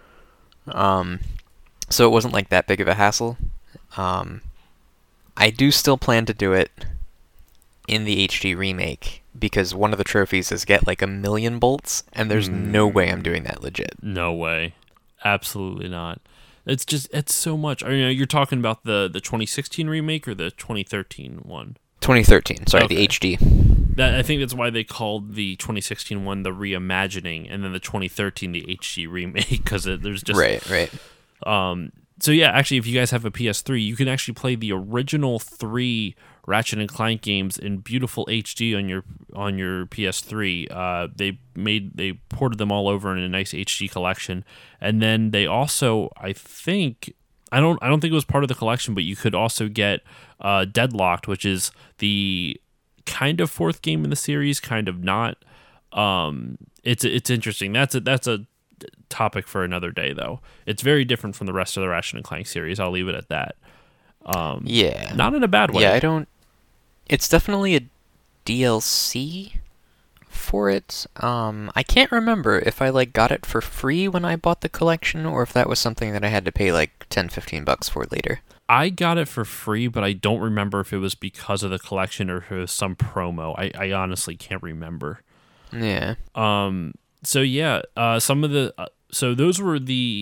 Um, so it wasn't, like, that big of a hassle. Um, I do still plan to do it in the H D remake, because one of the trophies is get, like, a million bolts, and there's mm. no way I'm doing that legit. No way. Absolutely not. It's just, it's so much. I mean, you're talking about the, the twenty sixteen remake or the twenty thirteen one? twenty thirteen, sorry, okay. The H D. That I think that's why they called the twenty sixteen one the reimagining, and then the twenty thirteen the H D remake, because there's just right, right. Um, so yeah, actually, if you guys have a P S three, you can actually play the original three Ratchet and Clank games in beautiful H D on your on your P S three. Uh, they made they ported them all over in a nice H D collection, and then they also, I think. I don't. I don't think it was part of the collection, but you could also get uh, Deadlocked, which is the kind of fourth game in the series, kind of not. Um, it's it's interesting. That's a that's a topic for another day, though. It's very different from the rest of the Ratchet and Clank series. I'll leave it at that. Um, yeah, not in a bad way. Yeah, I don't. It's definitely a D L C for it. Um, I can't remember if I like got it for free when I bought the collection, or if that was something that I had to pay like ten, fifteen bucks for later. I got it for free, but I don't remember if it was because of the collection or if it was some promo. I, I honestly can't remember. Yeah. Um. So yeah. Uh. Some of the. Uh, so those were the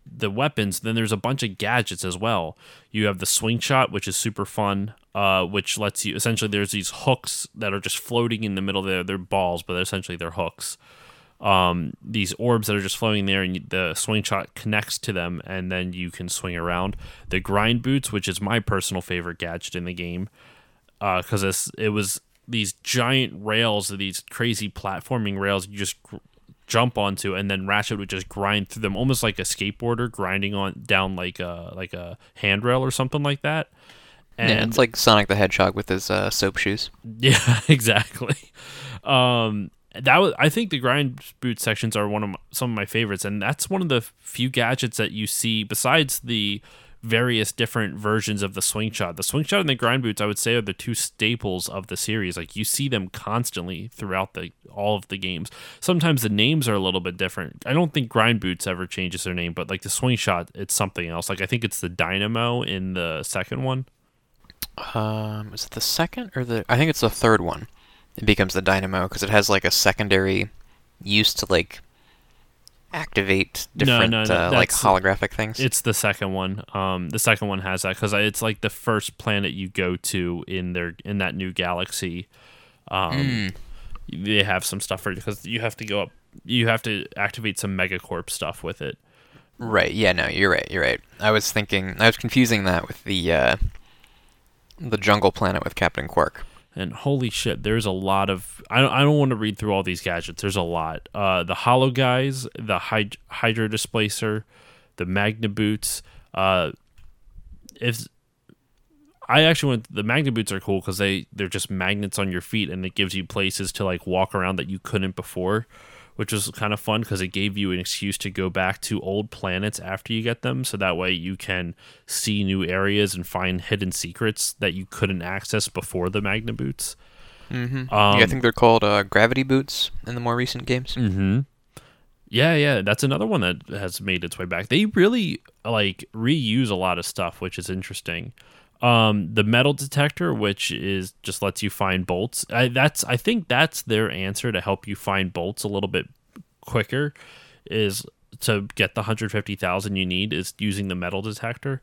the weapons, then there's a bunch of gadgets as well. You have the swing shot, which is super fun, uh, which lets you essentially there's these hooks that are just floating in the middle there. They're balls, but essentially they're hooks. Um, these orbs that are just floating there, and the swing shot connects to them, and then you can swing around. The grind boots, which is my personal favorite gadget in the game, because uh, it was these giant rails, these crazy platforming rails you just gr- jump onto, and then Ratchet would just grind through them, almost like a skateboarder grinding on down like a like a handrail or something like that. And yeah, it's like Sonic the Hedgehog with his uh, soap shoes. Yeah, exactly. Um, that was, I think the grind boot sections are one of my, some of my favorites, and that's one of the few gadgets that you see besides the various different versions of the swing shot. The swing shot and the grind boots, I would say, are the two staples of the series. Like, you see them constantly throughout the all of the games. Sometimes the names are a little bit different. I don't think grind boots ever changes their name, but like the swing shot, it's something else. Like, I think it's the Dynamo in the second one. Um, is it the second or the? I think it's the third one. It becomes the Dynamo because it has like a secondary use to like activate different no, no, no, uh, like holographic things. It's the second one. Um, the second one has that because it's like the first planet you go to in their in that new galaxy. Um, mm. They have some stuff for it because you have to go up. You have to activate some Megacorp stuff with it. Right. Yeah. No. You're right. You're right. I was thinking. I was confusing that with the uh, the jungle planet with Captain Quark. And holy shit, there's a lot of... I don't, I don't want to read through all these gadgets. There's a lot. Uh, the Hollow Guys, the Hyd- Hydro Displacer, the Magna Boots. Uh, if I actually went... The Magna Boots are cool because they, they're just magnets on your feet, and it gives you places to like walk around that you couldn't before, which was kind of fun because it gave you an excuse to go back to old planets after you get them, so that way you can see new areas and find hidden secrets that you couldn't access before the Magna Boots. Mm-hmm. Um, yeah, I think they're called uh, Gravity Boots in the more recent games. Mm-hmm. Yeah, yeah, that's another one that has made its way back. They really like reuse a lot of stuff, which is interesting. Um, the metal detector, which is just lets you find bolts. I, that's I think that's their answer to help you find bolts a little bit quicker, is to get the one hundred fifty thousand you need is using the metal detector.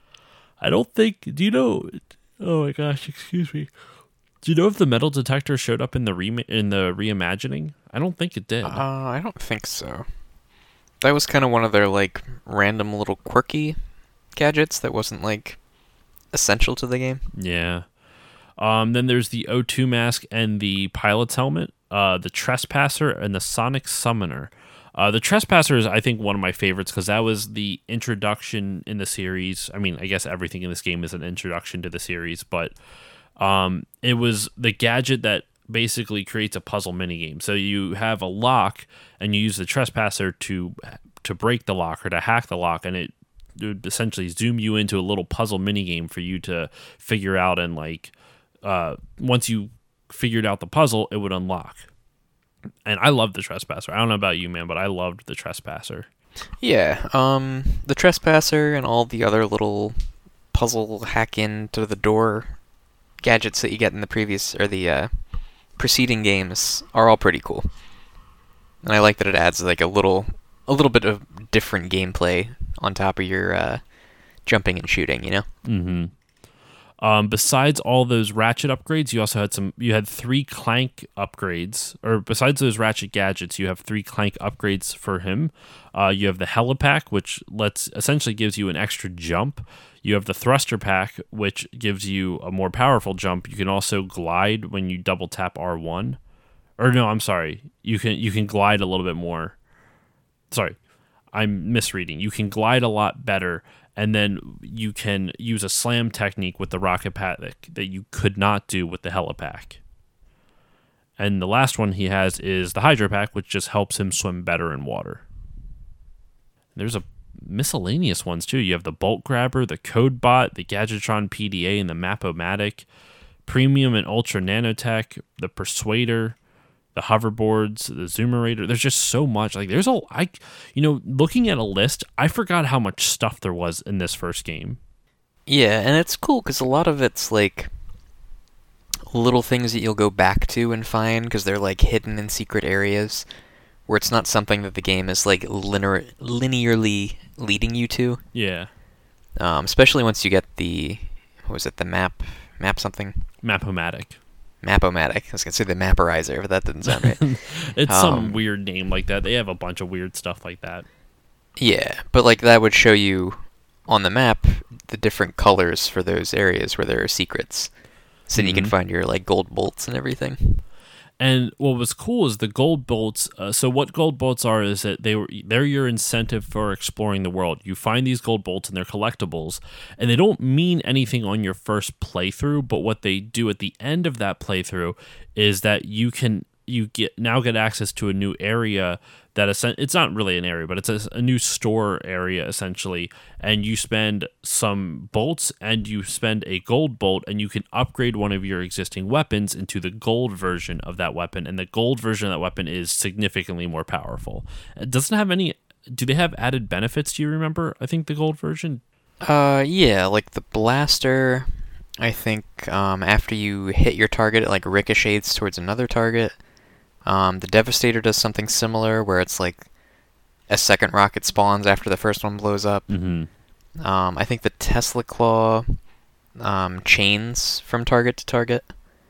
I don't think. Do you know? Oh my gosh! Excuse me. Do you know if the metal detector showed up in the re in the reimagining? I don't think it did. Uh, I don't think so. That was kind of one of their like random little quirky gadgets that wasn't like essential to the game. Yeah. Um, then there's the O two mask and the pilot's helmet, uh, the Trespasser, and the Sonic Summoner. Uh, the Trespasser is, I think, one of my favorites because that was the introduction in the series. I mean, I guess everything in this game is an introduction to the series, but um, it was the gadget that basically creates a puzzle minigame. So you have a lock, and you use the Trespasser to to break the lock or to hack the lock, and it would essentially zoom you into a little puzzle minigame for you to figure out, and like uh, once you figured out the puzzle, it would unlock. And I loved the Trespasser. I don't know about you, man, but I loved the Trespasser. Yeah, um, the Trespasser and all the other little puzzle hack into the door gadgets that you get in the previous or the uh, preceding games are all pretty cool. And I like that it adds like a little a little bit of different gameplay on top of your uh, jumping and shooting, you know? Mm-hmm. Um, besides all those Ratchet upgrades, you also had some. You had three Clank upgrades, or besides those Ratchet gadgets, you have three Clank upgrades for him. Uh, you have the Helipack, which lets essentially gives you an extra jump. You have the Thruster Pack, which gives you a more powerful jump. You can also glide when you double tap R one. Or no, I'm sorry. You can you can glide a little bit more. Sorry, I'm misreading. You can glide a lot better. And then you can use a slam technique with the Rocket Pack that you could not do with the Helipack. And the last one he has is the Hydro Pack, which just helps him swim better in water. There's a miscellaneous ones too. You have the Bolt Grabber, the Code Bot, the Gadgetron P D A, and the Map-O-Matic, Premium and Ultra Nanotech, the Persuader, the hoverboards, the Zoomerator. There's just so much. Like there's a, I, you know, looking at a list, I forgot how much stuff there was in this first game. Yeah, and it's cool because a lot of it's like little things that you'll go back to and find because they're like hidden in secret areas where it's not something that the game is like linear, linearly leading you to. Yeah. Um, especially once you get the, what was it, the map, map something? Map-O-Matic. Map-O-Matic. I was going to say the Maporizer, but that didn't sound right. It's um, some weird name like that. They have a bunch of weird stuff like that. Yeah, but like that would show you on the map the different colors for those areas where there are secrets. So then mm-hmm. you can find your like gold bolts and everything. And what was cool is the gold bolts. Uh, so what gold bolts are is that they were they're your incentive for exploring the world. You find these gold bolts and they're collectibles, and they don't mean anything on your first playthrough. But what they do at the end of that playthrough is that you can you get now get access to a new area that it's not really an area, but it's a, a new store area essentially, and you spend some bolts and you spend a gold bolt and you can upgrade one of your existing weapons into the gold version of that weapon, and the gold version of that weapon is significantly more powerful. It doesn't have any, do they have added benefits, do you remember? I think the gold version? Uh, yeah, like the blaster, I think um, after you hit your target, it like ricochets towards another target. Um, the Devastator does something similar, where it's like a second rocket spawns after the first one blows up. Mm-hmm. Um, I think the Tesla Claw um, chains from target to target.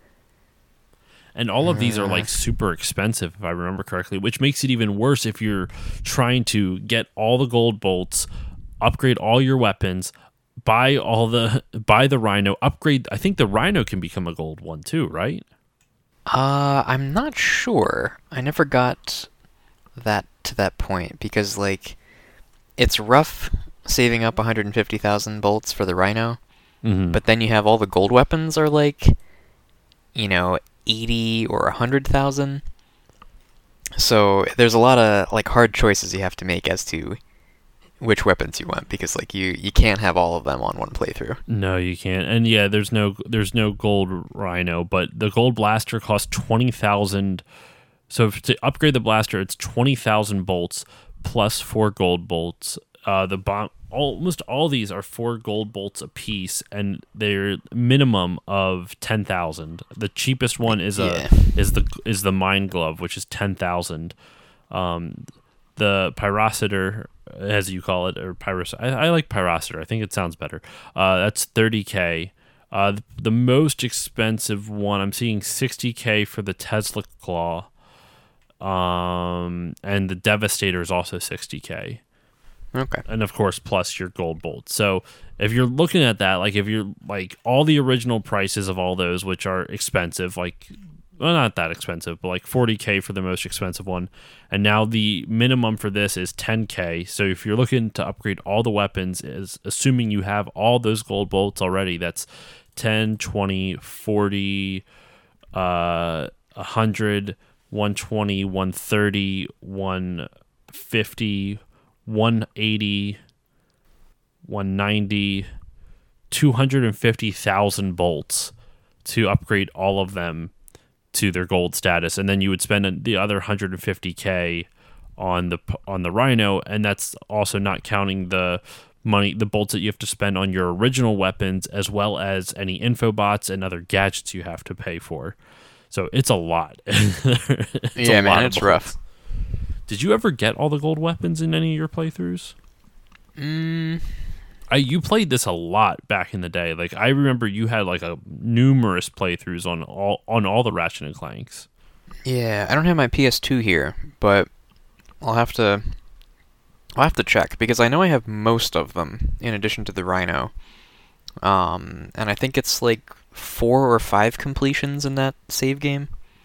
And all of these are like super expensive, if I remember correctly, which makes it even worse if you're trying to get all the gold bolts, upgrade all your weapons, buy all the buy the Rhino, upgrade. I think the Rhino can become a gold one too, right? Uh, I'm not sure. I never got that to that point because, like, it's rough saving up one hundred fifty thousand bolts for the Rhino, mm-hmm. but then you have all the gold weapons are like, you know, eighty or one hundred thousand. So there's a lot of like hard choices you have to make as to which weapons you want, because like you, you can't have all of them on one playthrough. No, you can't. And yeah, there's no there's no gold Rhino, but the gold blaster costs twenty thousand. So if, to upgrade the blaster, it's twenty thousand bolts plus four gold bolts. Uh, the bomb, almost all these are four gold bolts a piece, and they're minimum of ten thousand. The cheapest one is a yeah. is the is the Mind Glove, which is ten thousand. Um, the Pyrocitor, as you call it, or Pyros, I, I like Pyrocitor. I think it sounds better. Uh, that's thirty K. Uh, the, the most expensive one, I'm seeing sixty K for the Tesla Claw. Um, and the Devastator is also sixty K. Okay. And of course, plus your gold bolt. So if you're looking at that, like if you're like all the original prices of all those, which are expensive, like, well, not that expensive, but like forty K for the most expensive one. And now the minimum for this is ten K. So if you're looking to upgrade all the weapons, is assuming you have all those gold bolts already, that's ten, twenty, forty, uh, one hundred, one twenty, one thirty, one fifty, one eighty, one ninety, two hundred fifty thousand bolts to upgrade all of them to their gold status, and then you would spend the other one hundred fifty K on the on the Rhino, and that's also not counting the money, the bolts that you have to spend on your original weapons, as well as any infobots and other gadgets you have to pay for. So it's a lot. It's yeah, a man, lot it's of rough. Did you ever get all the gold weapons in any of your playthroughs? Mm. I, you played this a lot back in the day. Like I remember you had like a numerous playthroughs on all on all the Ratchet and Clanks. Yeah, I don't have my P S two here, but I'll have to I'll have to check, because I know I have most of them in addition to the Rhino. Um, and I think it's like four or five completions in that save game.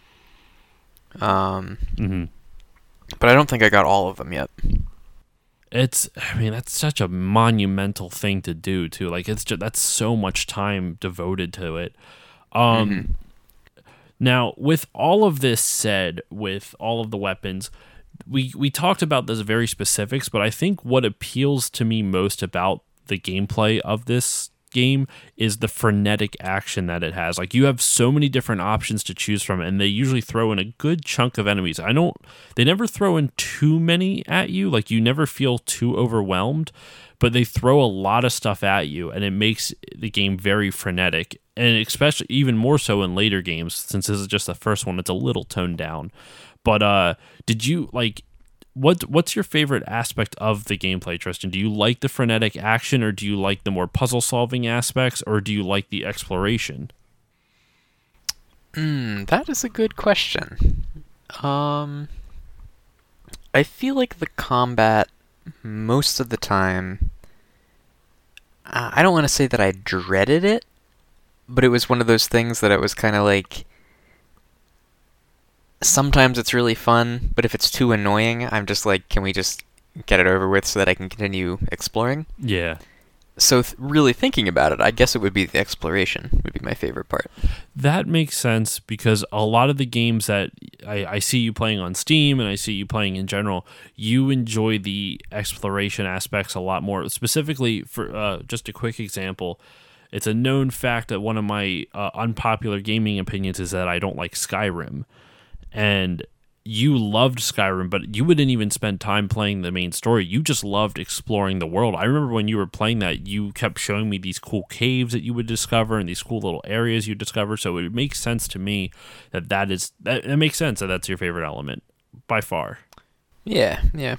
Um, mm-hmm. But I don't think I got all of them yet. It's, I mean, that's such a monumental thing to do, too. Like, it's just, that's so much time devoted to it. Um, mm-hmm. Now, with all of this said, with all of the weapons, we, we talked about this very specifics, but I think what appeals to me most about the gameplay of this game is the frenetic action that it has. Like, you have so many different options to choose from, and they usually throw in a good chunk of enemies. I don't they never throw in too many at you, like you never feel too overwhelmed, but they throw a lot of stuff at you, and it makes the game very frenetic, and especially even more so in later games. Since this is just the first one, it's a little toned down. But uh did you like what what's your favorite aspect of the gameplay, Tristan? Do you like the frenetic action, or do you like the more puzzle solving aspects, or do you like the exploration? Mm, that is a good question. Um, I feel like the combat most of the time. Uh, I don't want to say that I dreaded it, but it was one of those things that it was kind of like. Sometimes it's really fun, but if it's too annoying, I'm just like, can we just get it over with so that I can continue exploring? Yeah. So th- really thinking about it, I guess it would be the exploration would be my favorite part. That makes sense, because a lot of the games that I, I see you playing on Steam and I see you playing in general, you enjoy the exploration aspects a lot more. Specifically, for uh, just a quick example, it's a known fact that one of my uh, unpopular gaming opinions is that I don't like Skyrim. And you loved Skyrim, but you wouldn't even spend time playing the main story. You just loved exploring the world. I remember when you were playing that, you kept showing me these cool caves that you would discover and these cool little areas you discover. So it makes sense to me that that is that it makes sense that that's your favorite element by far. Yeah, yeah.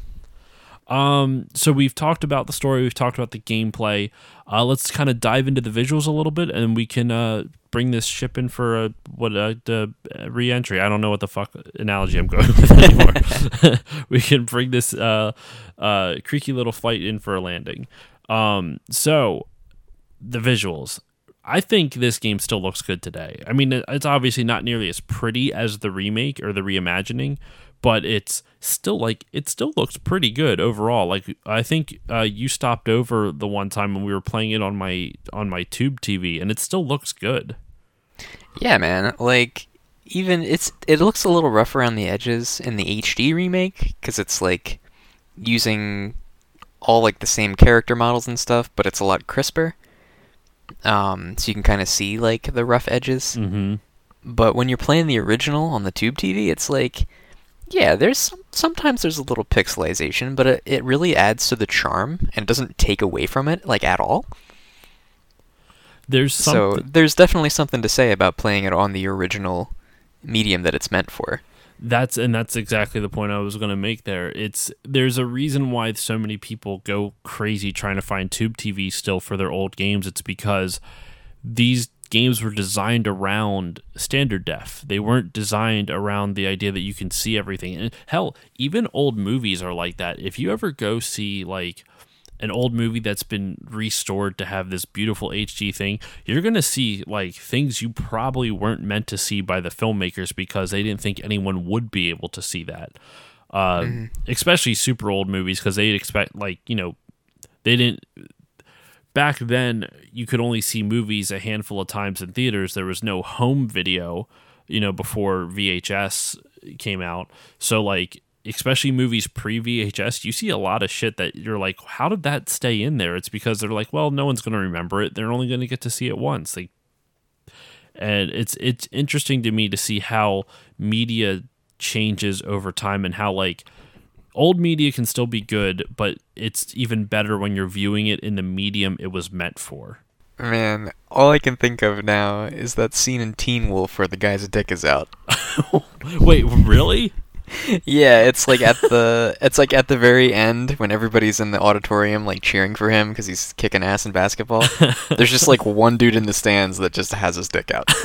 Um, so we've talked about the story, we've talked about the gameplay. Uh, let's kind of dive into the visuals a little bit, and we can uh, bring this ship in for a what a, a re-entry. I don't know what the fuck analogy I'm going with anymore. We can bring this uh, uh, creaky little flight in for a landing. Um, so the visuals. I think this game still looks good today. I mean, it's obviously not nearly as pretty as the remake or the reimagining, but it's still like it still looks pretty good overall. Like I think uh, you stopped over the one time when we were playing it on my on my tube T V, and it still looks good. Yeah, man. Like even it's it looks a little rough around the edges in the H D remake because it's like using all like the same character models and stuff, but it's a lot crisper. Um, so you can kind of see like the rough edges. Mm-hmm. But when you're playing the original on the tube T V, it's like. Yeah, there's some, sometimes there's a little pixelization, but it, it really adds to the charm and doesn't take away from it like at all. There's so there's definitely something to say about playing it on the original medium that it's meant for. That's and that's exactly the point I was going to make there. It's there's a reason why so many people go crazy trying to find tube T V still for their old games. It's because these games were designed around standard def. They weren't designed around the idea that you can see everything. And hell, even old movies are like that. If you ever go see like an old movie that's been restored to have this beautiful H D thing, you're going to see like things you probably weren't meant to see by the filmmakers because they didn't think anyone would be able to see that. Uh, mm-hmm. Especially super old movies, because they'd expect like, you know, they didn't... Back then, you could only see movies a handful of times in theaters. There was no home video, you know, before V H S came out. So, like, especially movies pre-V H S, you see a lot of shit that you're like, how did that stay in there? It's because they're like, well, no one's going to remember it. They're only going to get to see it once. Like, and it's it's interesting to me to see how media changes over time and how, like, old media can still be good, but it's even better when you're viewing it in the medium it was meant for. Man, all I can think of now is that scene in Teen Wolf where the guy's dick is out. Wait, really? Yeah, it's like at the it's like at the very end when everybody's in the auditorium like cheering for him because he's kicking ass in basketball. There's just like one dude in the stands that just has his dick out.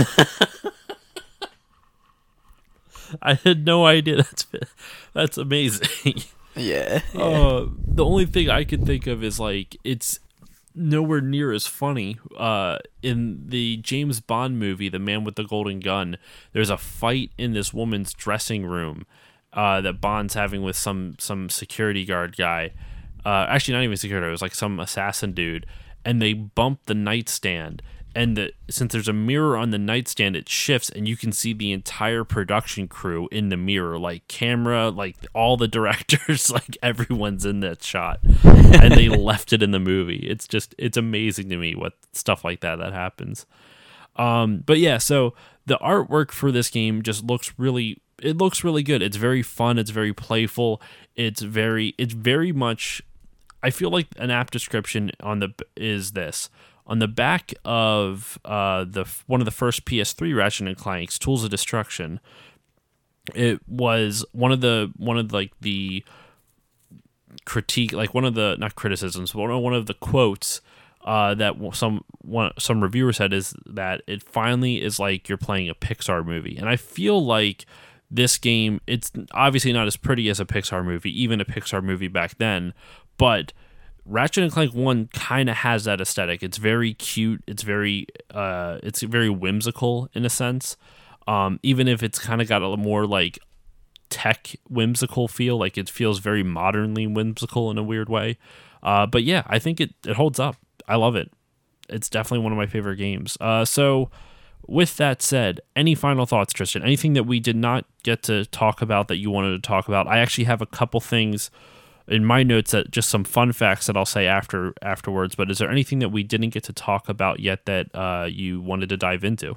I had no idea. That's that's amazing. Yeah. yeah. Uh, the only thing I could think of is like it's nowhere near as funny. Uh, in the James Bond movie, The Man with the Golden Gun, there's a fight in this woman's dressing room uh, that Bond's having with some some security guard guy. Uh, actually, not even security. It was like some assassin dude, and they bump the nightstand. And the, since there's a mirror on the nightstand, it shifts, and you can see the entire production crew in the mirror, like camera, like all the directors, like everyone's in that shot, and they left it in the movie. It's just, it's amazing to me what stuff like that that happens. Um, but yeah, so the artwork for this game just looks really, it looks really good. It's very fun. It's very playful. It's very, it's very much. I feel like an apt description on the is this. On the back of uh, the one of the first P S three Ratchet and Clank's Tools of Destruction, it was one of the one of like the critique, like one of the not criticisms, but one of the quotes uh, that some one, some reviewers said is that it finally is like you're playing a Pixar movie, and I feel like this game, it's obviously not as pretty as a Pixar movie, even a Pixar movie back then, but Ratchet and Clank one kind of has that aesthetic. It's very cute. It's very uh, it's very whimsical in a sense. Um, even if it's kind of got a more like tech whimsical feel, like it feels very modernly whimsical in a weird way. Uh, but yeah, I think it, it holds up. I love it. It's definitely one of my favorite games. Uh, so with that said, any final thoughts, Tristan? Anything that we did not get to talk about that you wanted to talk about? I actually have a couple things in my notes, that just some fun facts that I'll say after afterwards. But is there anything that we didn't get to talk about yet that uh, you wanted to dive into?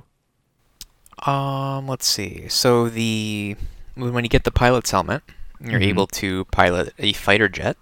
Um, let's see. So the when you get the pilot's helmet, you're Mhm. able to pilot a fighter jet,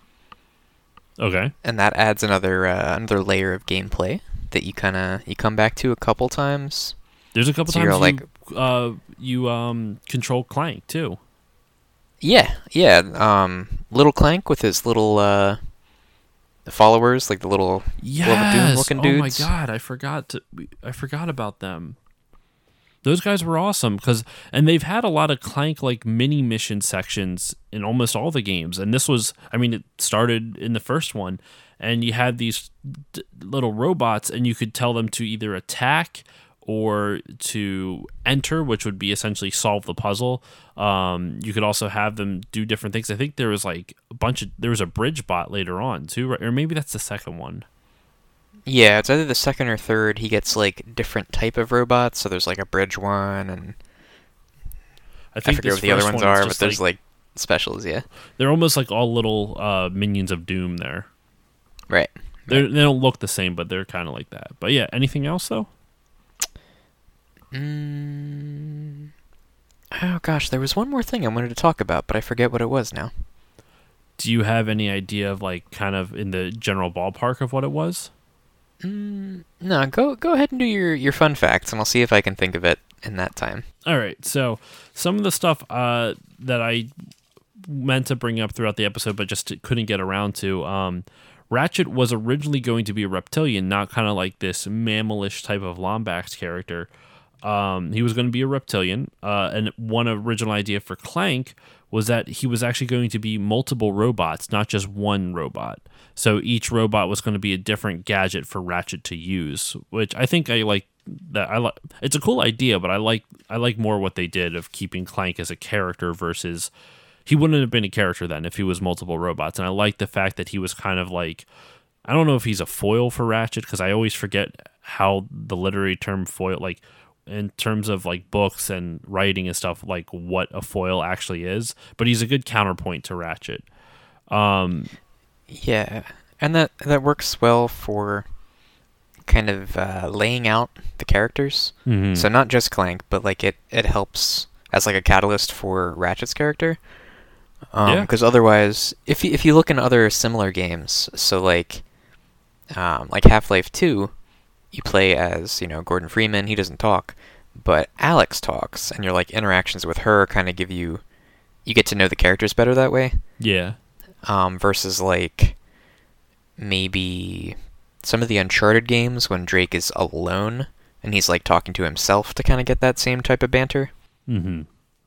Okay. and that adds another uh, another layer of gameplay that you kind of you come back to a couple times. There's a couple So times you're you, like- uh, you um, control Clank too. Yeah, yeah. Um, little Clank with his little uh, followers, like the little Yes. looking Oh dudes. my god, I forgot to. I forgot about them. Those guys were awesome because, and they've had a lot of Clank like mini mission sections in almost all the games. And this was, I mean, it started in the first one, and you had these d- little robots, and you could tell them to either attack or to enter, which would be essentially solve the puzzle. Um, you could also have them do different things. I think there was like a bunch of, there was a bridge bot later on too, right? Or maybe that's the second one. Yeah, it's either the second or third. He gets like different type of robots. So there's like a bridge one, and I I think forget this what the other first ones one is are, but just, there's like specials. Yeah, they're almost like all little uh, minions of Doom there. right. They're, they don't look the same, but they're kind of like that. But yeah, anything else though? Mm. Oh gosh, there was one more thing I wanted to talk about, but I forget what it was now. Do you have any idea of like kind of in the general ballpark of what it was? Mm, no, go go ahead and do your, your fun facts, and I'll see if I can think of it in that time. All right, so some of the stuff uh, that I meant to bring up throughout the episode, but just couldn't get around to. Um, Ratchet was originally going to be a reptilian, not kind of like this mammalish type of Lombax character. Um, he was going to be a reptilian, uh, and one original idea for Clank was that he was actually going to be multiple robots, not just one robot. So each robot was going to be a different gadget for Ratchet to use, which I think I like. That I like. It's a cool idea, but I like I like more what they did of keeping Clank as a character versus he wouldn't have been a character then if he was multiple robots. And I like the fact that he was kind of like, I don't know if he's a foil for Ratchet, because I always forget how the literary term foil, like in terms of like books and writing and stuff, like what a foil actually is. But he's a good counterpoint to Ratchet. Um, Yeah, and that that works well for kind of uh, laying out the characters. mhm. So not just Clank, but like it, it helps as like a catalyst for Ratchet's character. Um, Yeah. Because otherwise, if you, if you look in other similar games, so like um, like Half-Life two, you play as, you know, Gordon Freeman. He doesn't talk, but Alex talks, and your like interactions with her kind of give you you get to know the characters better that way. Yeah. Um, versus like maybe some of the Uncharted games when Drake is alone and he's like talking to himself to kind of get that same type of banter. Mm-hmm.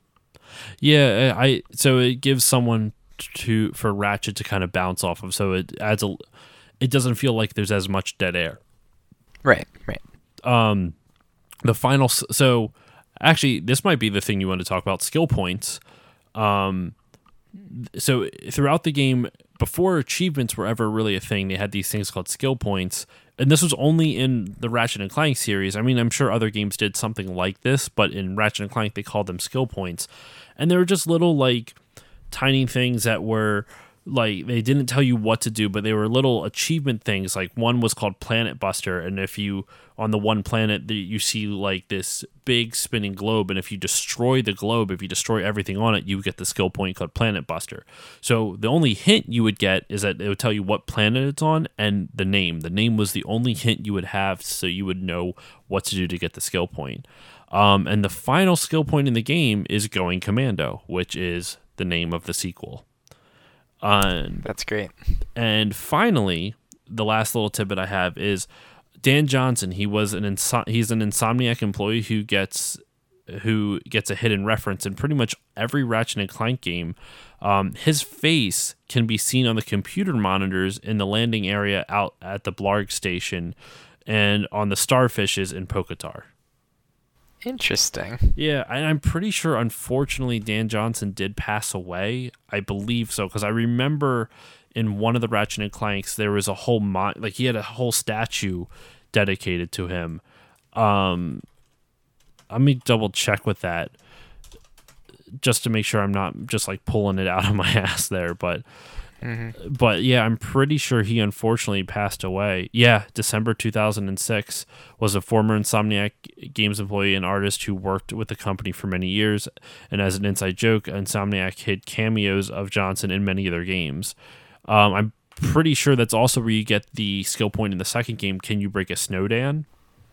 Yeah, I so it gives someone to for Ratchet to kind of bounce off of, so it adds a. It doesn't feel like there's as much dead air. Right, right. Um, the final. s- So actually, this might be the thing you want to talk about: skill points. Um, so throughout the game, before achievements were ever really a thing, they had these things called skill points, and this was only in the Ratchet and Clank series. I mean, I'm sure other games did something like this, but in Ratchet and Clank, they called them skill points, and they were just little like tiny things that were like they didn't tell you what to do, but they were little achievement things. Like one was called Planet Buster, and if you on the one planet that you see like this big spinning globe, and if you destroy the globe, if you destroy everything on it, you get the skill point called Planet Buster. So the only hint you would get is that it would tell you what planet it's on and the name. The name was the only hint you would have, so you would know what to do to get the skill point. Um, and the final skill point in the game is Going Commando, which is the name of the sequel. Um, That's great. And finally, the last little tidbit I have is Dan Johnson. He was an inso- he's an Insomniac employee who gets who gets a hidden reference in pretty much every Ratchet and Clank game. Um, his face can be seen on the computer monitors in the landing area out at the Blarg station and on the starfishes in Poketar. Interesting. Yeah, and I'm pretty sure, unfortunately, Dan Johnson did pass away. I believe so, because I remember in one of the Ratchet and Clanks, there was a whole, mo- like, he had a whole statue dedicated to him. Um, let me double check with that, just to make sure I'm not just, like, pulling it out of my ass there, but... Mm-hmm. But yeah, I'm pretty sure he unfortunately passed away. Yeah, December two thousand six, was a former Insomniac Games employee and artist who worked with the company for many years. And as an inside joke, Insomniac hid cameos of Johnson in many of their games. Um, I'm pretty sure that's also where you get the skill point in the second game, Can You Break a Snowdan?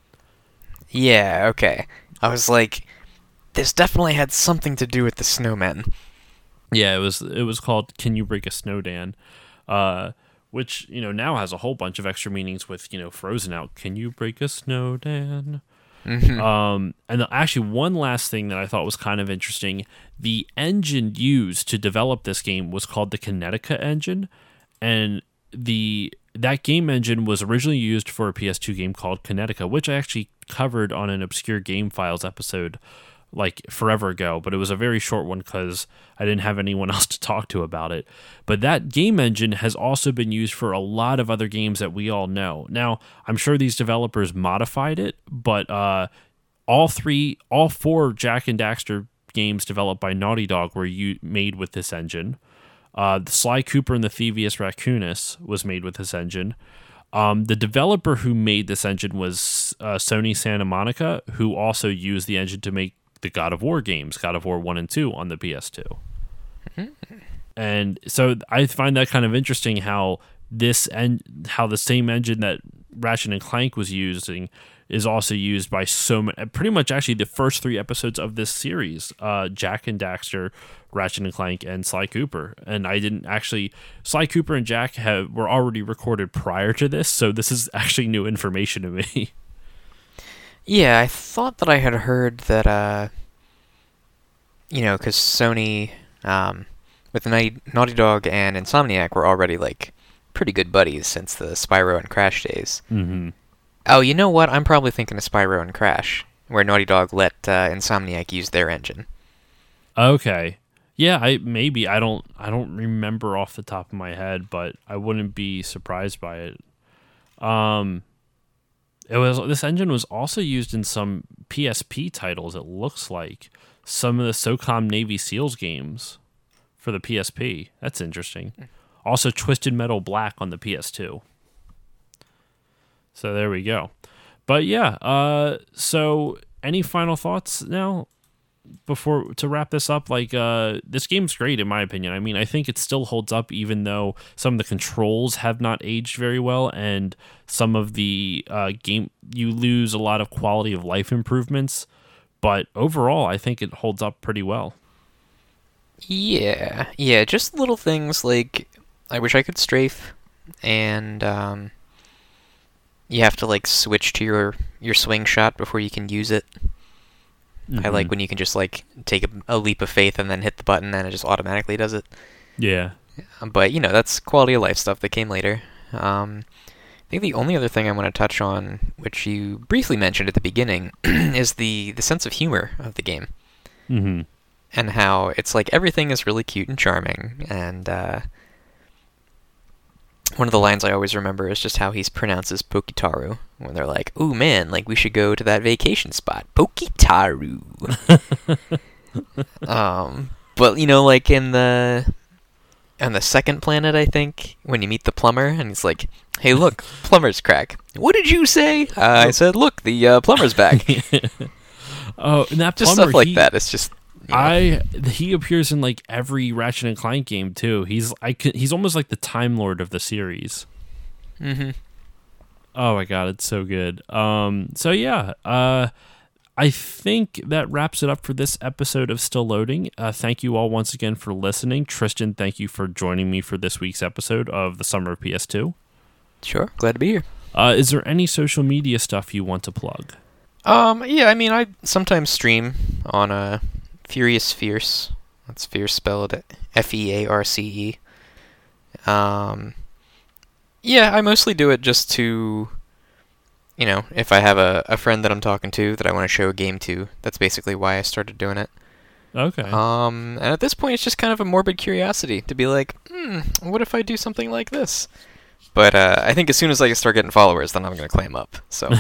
Yeah, okay. I was like, this definitely had something to do with the snowmen. Yeah, it was it was called Can You Break a Snowdan, uh, which, you know, now has a whole bunch of extra meanings with, you know, Frozen out. Can you break a snowdan? Mm-hmm. Um, and the, actually, one last thing that I thought was kind of interesting, the engine used to develop this game was called the Kinetica engine, and the that game engine was originally used for a P S two game called Kinetica, which I actually covered on an Obscure Game Files episode like forever ago, but it was a very short one because I didn't have anyone else to talk to about it. But that game engine has also been used for a lot of other games that we all know. Now, I'm sure these developers modified it, but uh, all three, all four Jak and Daxter games developed by Naughty Dog were u- made with this engine. Uh, the Sly Cooper and the Thievius Raccoonus was made with this engine. Um, the developer who made this engine was uh, Sony Santa Monica, who also used the engine to make the God of War games, God of War one and two on the P S two. Mm-hmm. And so I find that kind of interesting how this and how the same engine that Ratchet and Clank was using is also used by so many, pretty much actually the first three episodes of this series, uh, Jak and Daxter, Ratchet and Clank, and Sly Cooper. And I didn't actually, Sly Cooper and Jak have, were already recorded prior to this, so this is actually new information to me. Yeah, I thought that I had heard that, uh, you know, because Sony, um, with Naughty, Naughty Dog and Insomniac were already, like, pretty good buddies since the Spyro and Crash days. Mm-hmm. Oh, you know what? I'm probably thinking of Spyro and Crash, where Naughty Dog let uh, Insomniac use their engine. Okay. Yeah, I maybe I don't I don't remember off the top of my head, but I wouldn't be surprised by it. Um It was this engine was also used in some P S P titles. It looks like some of the SOCOM Navy SEALs games for the P S P. That's interesting. Also, Twisted Metal Black on the P S two. So there we go. But yeah, uh, so any final thoughts now before to wrap this up? Like, uh, this game's great in my opinion. I mean, I think it still holds up even though some of the controls have not aged very well, and some of the uh, game you lose a lot of quality of life improvements. But overall, I think it holds up pretty well. Yeah, yeah, just little things like I wish I could strafe, and um, you have to like switch to your your swing shot before you can use it. Mm-hmm. I like when you can just like take a, a leap of faith and then hit the button and it just automatically does it. Yeah. But, you know, that's quality of life stuff that came later. Um, I think the only other thing I want to touch on, which you briefly mentioned at the beginning, is the, the sense of humor of the game. Mm-hmm. And how it's like everything is really cute and charming. And uh, one of the lines I always remember is just how he pronounces Pokitaru. When they're like, ooh, man, like we should go to that vacation spot. Pokitaru. um, but, you know, like in the... on the second planet, I think, when you meet the plumber, and he's like, "Hey, look, plumber's crack." What did you say? Uh, I said, "Look, the uh, plumber's back." Oh, and that just plumber, stuff like he, that. It's just you know. I he appears in like every Ratchet and Clank game too. He's I could, he's almost like the Time Lord of the series. Mm-hmm. Oh my god, it's so good. Um, so yeah, uh, I think that wraps it up for this episode of Still Loading. Uh, thank you all once again for listening. Tristan, thank you for joining me for this week's episode of the Summer of P S two. Sure, glad to be here. Uh, is there any social media stuff you want to plug? Um, yeah, I mean, I sometimes stream on uh, Furious Fierce. That's Fierce spelled F E A R C E. Um, yeah, I mostly do it just to, you know, if I have a, a friend that I'm talking to that I want to show a game to. That's basically why I started doing it. Okay. Um, and at this point, it's just kind of a morbid curiosity to be like, hmm, what if I do something like this? But uh, I think as soon as I start getting followers, then I'm going to clam up. So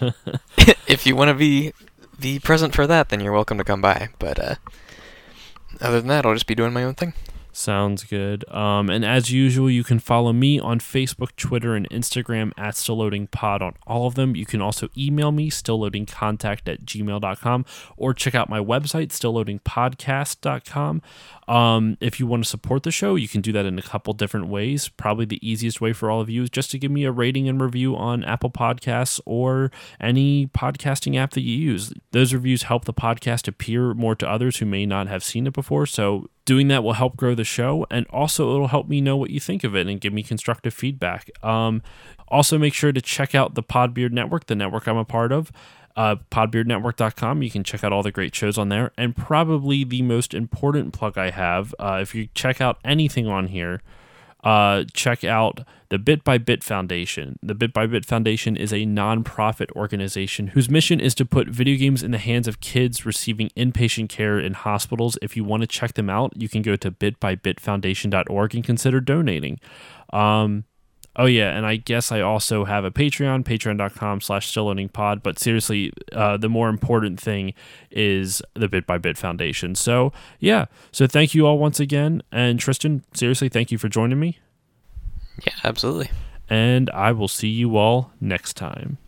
if you want to be be present for that, then you're welcome to come by. But uh, other than that, I'll just be doing my own thing. Sounds good. Um, and as usual, you can follow me on Facebook, Twitter, and Instagram at StillLoadingPod on all of them. You can also email me, stillloadingcontact at gmail dot com, or check out my website, stillloadingpodcast dot com. Um, if you want to support the show, you can do that in a couple different ways. Probably the easiest way for all of you is just to give me a rating and review on Apple Podcasts or any podcasting app that you use. Those reviews help the podcast appear more to others who may not have seen it before, so doing that will help grow the show, and also it'll help me know what you think of it and give me constructive feedback. Um, also, make sure to check out the Podbeard Network, the network I'm a part of. Uh, podbeard network dot com. You can check out all the great shows on there. And probably the most important plug I have, uh, if you check out anything on here, uh, check out the Bit by Bit Foundation. The Bit by Bit Foundation is a non-profit organization whose mission is to put video games in the hands of kids receiving inpatient care in hospitals. If you want to check them out, you can go to bit by bit foundation dot org and consider donating. Um, Oh, yeah, and I guess I also have a Patreon, patreon dot com slash stillloadingpod, but seriously, uh, the more important thing is the Bit by Bit Foundation. So, yeah, so thank you all once again, and Tristan, seriously, thank you for joining me. Yeah, absolutely. And I will see you all next time.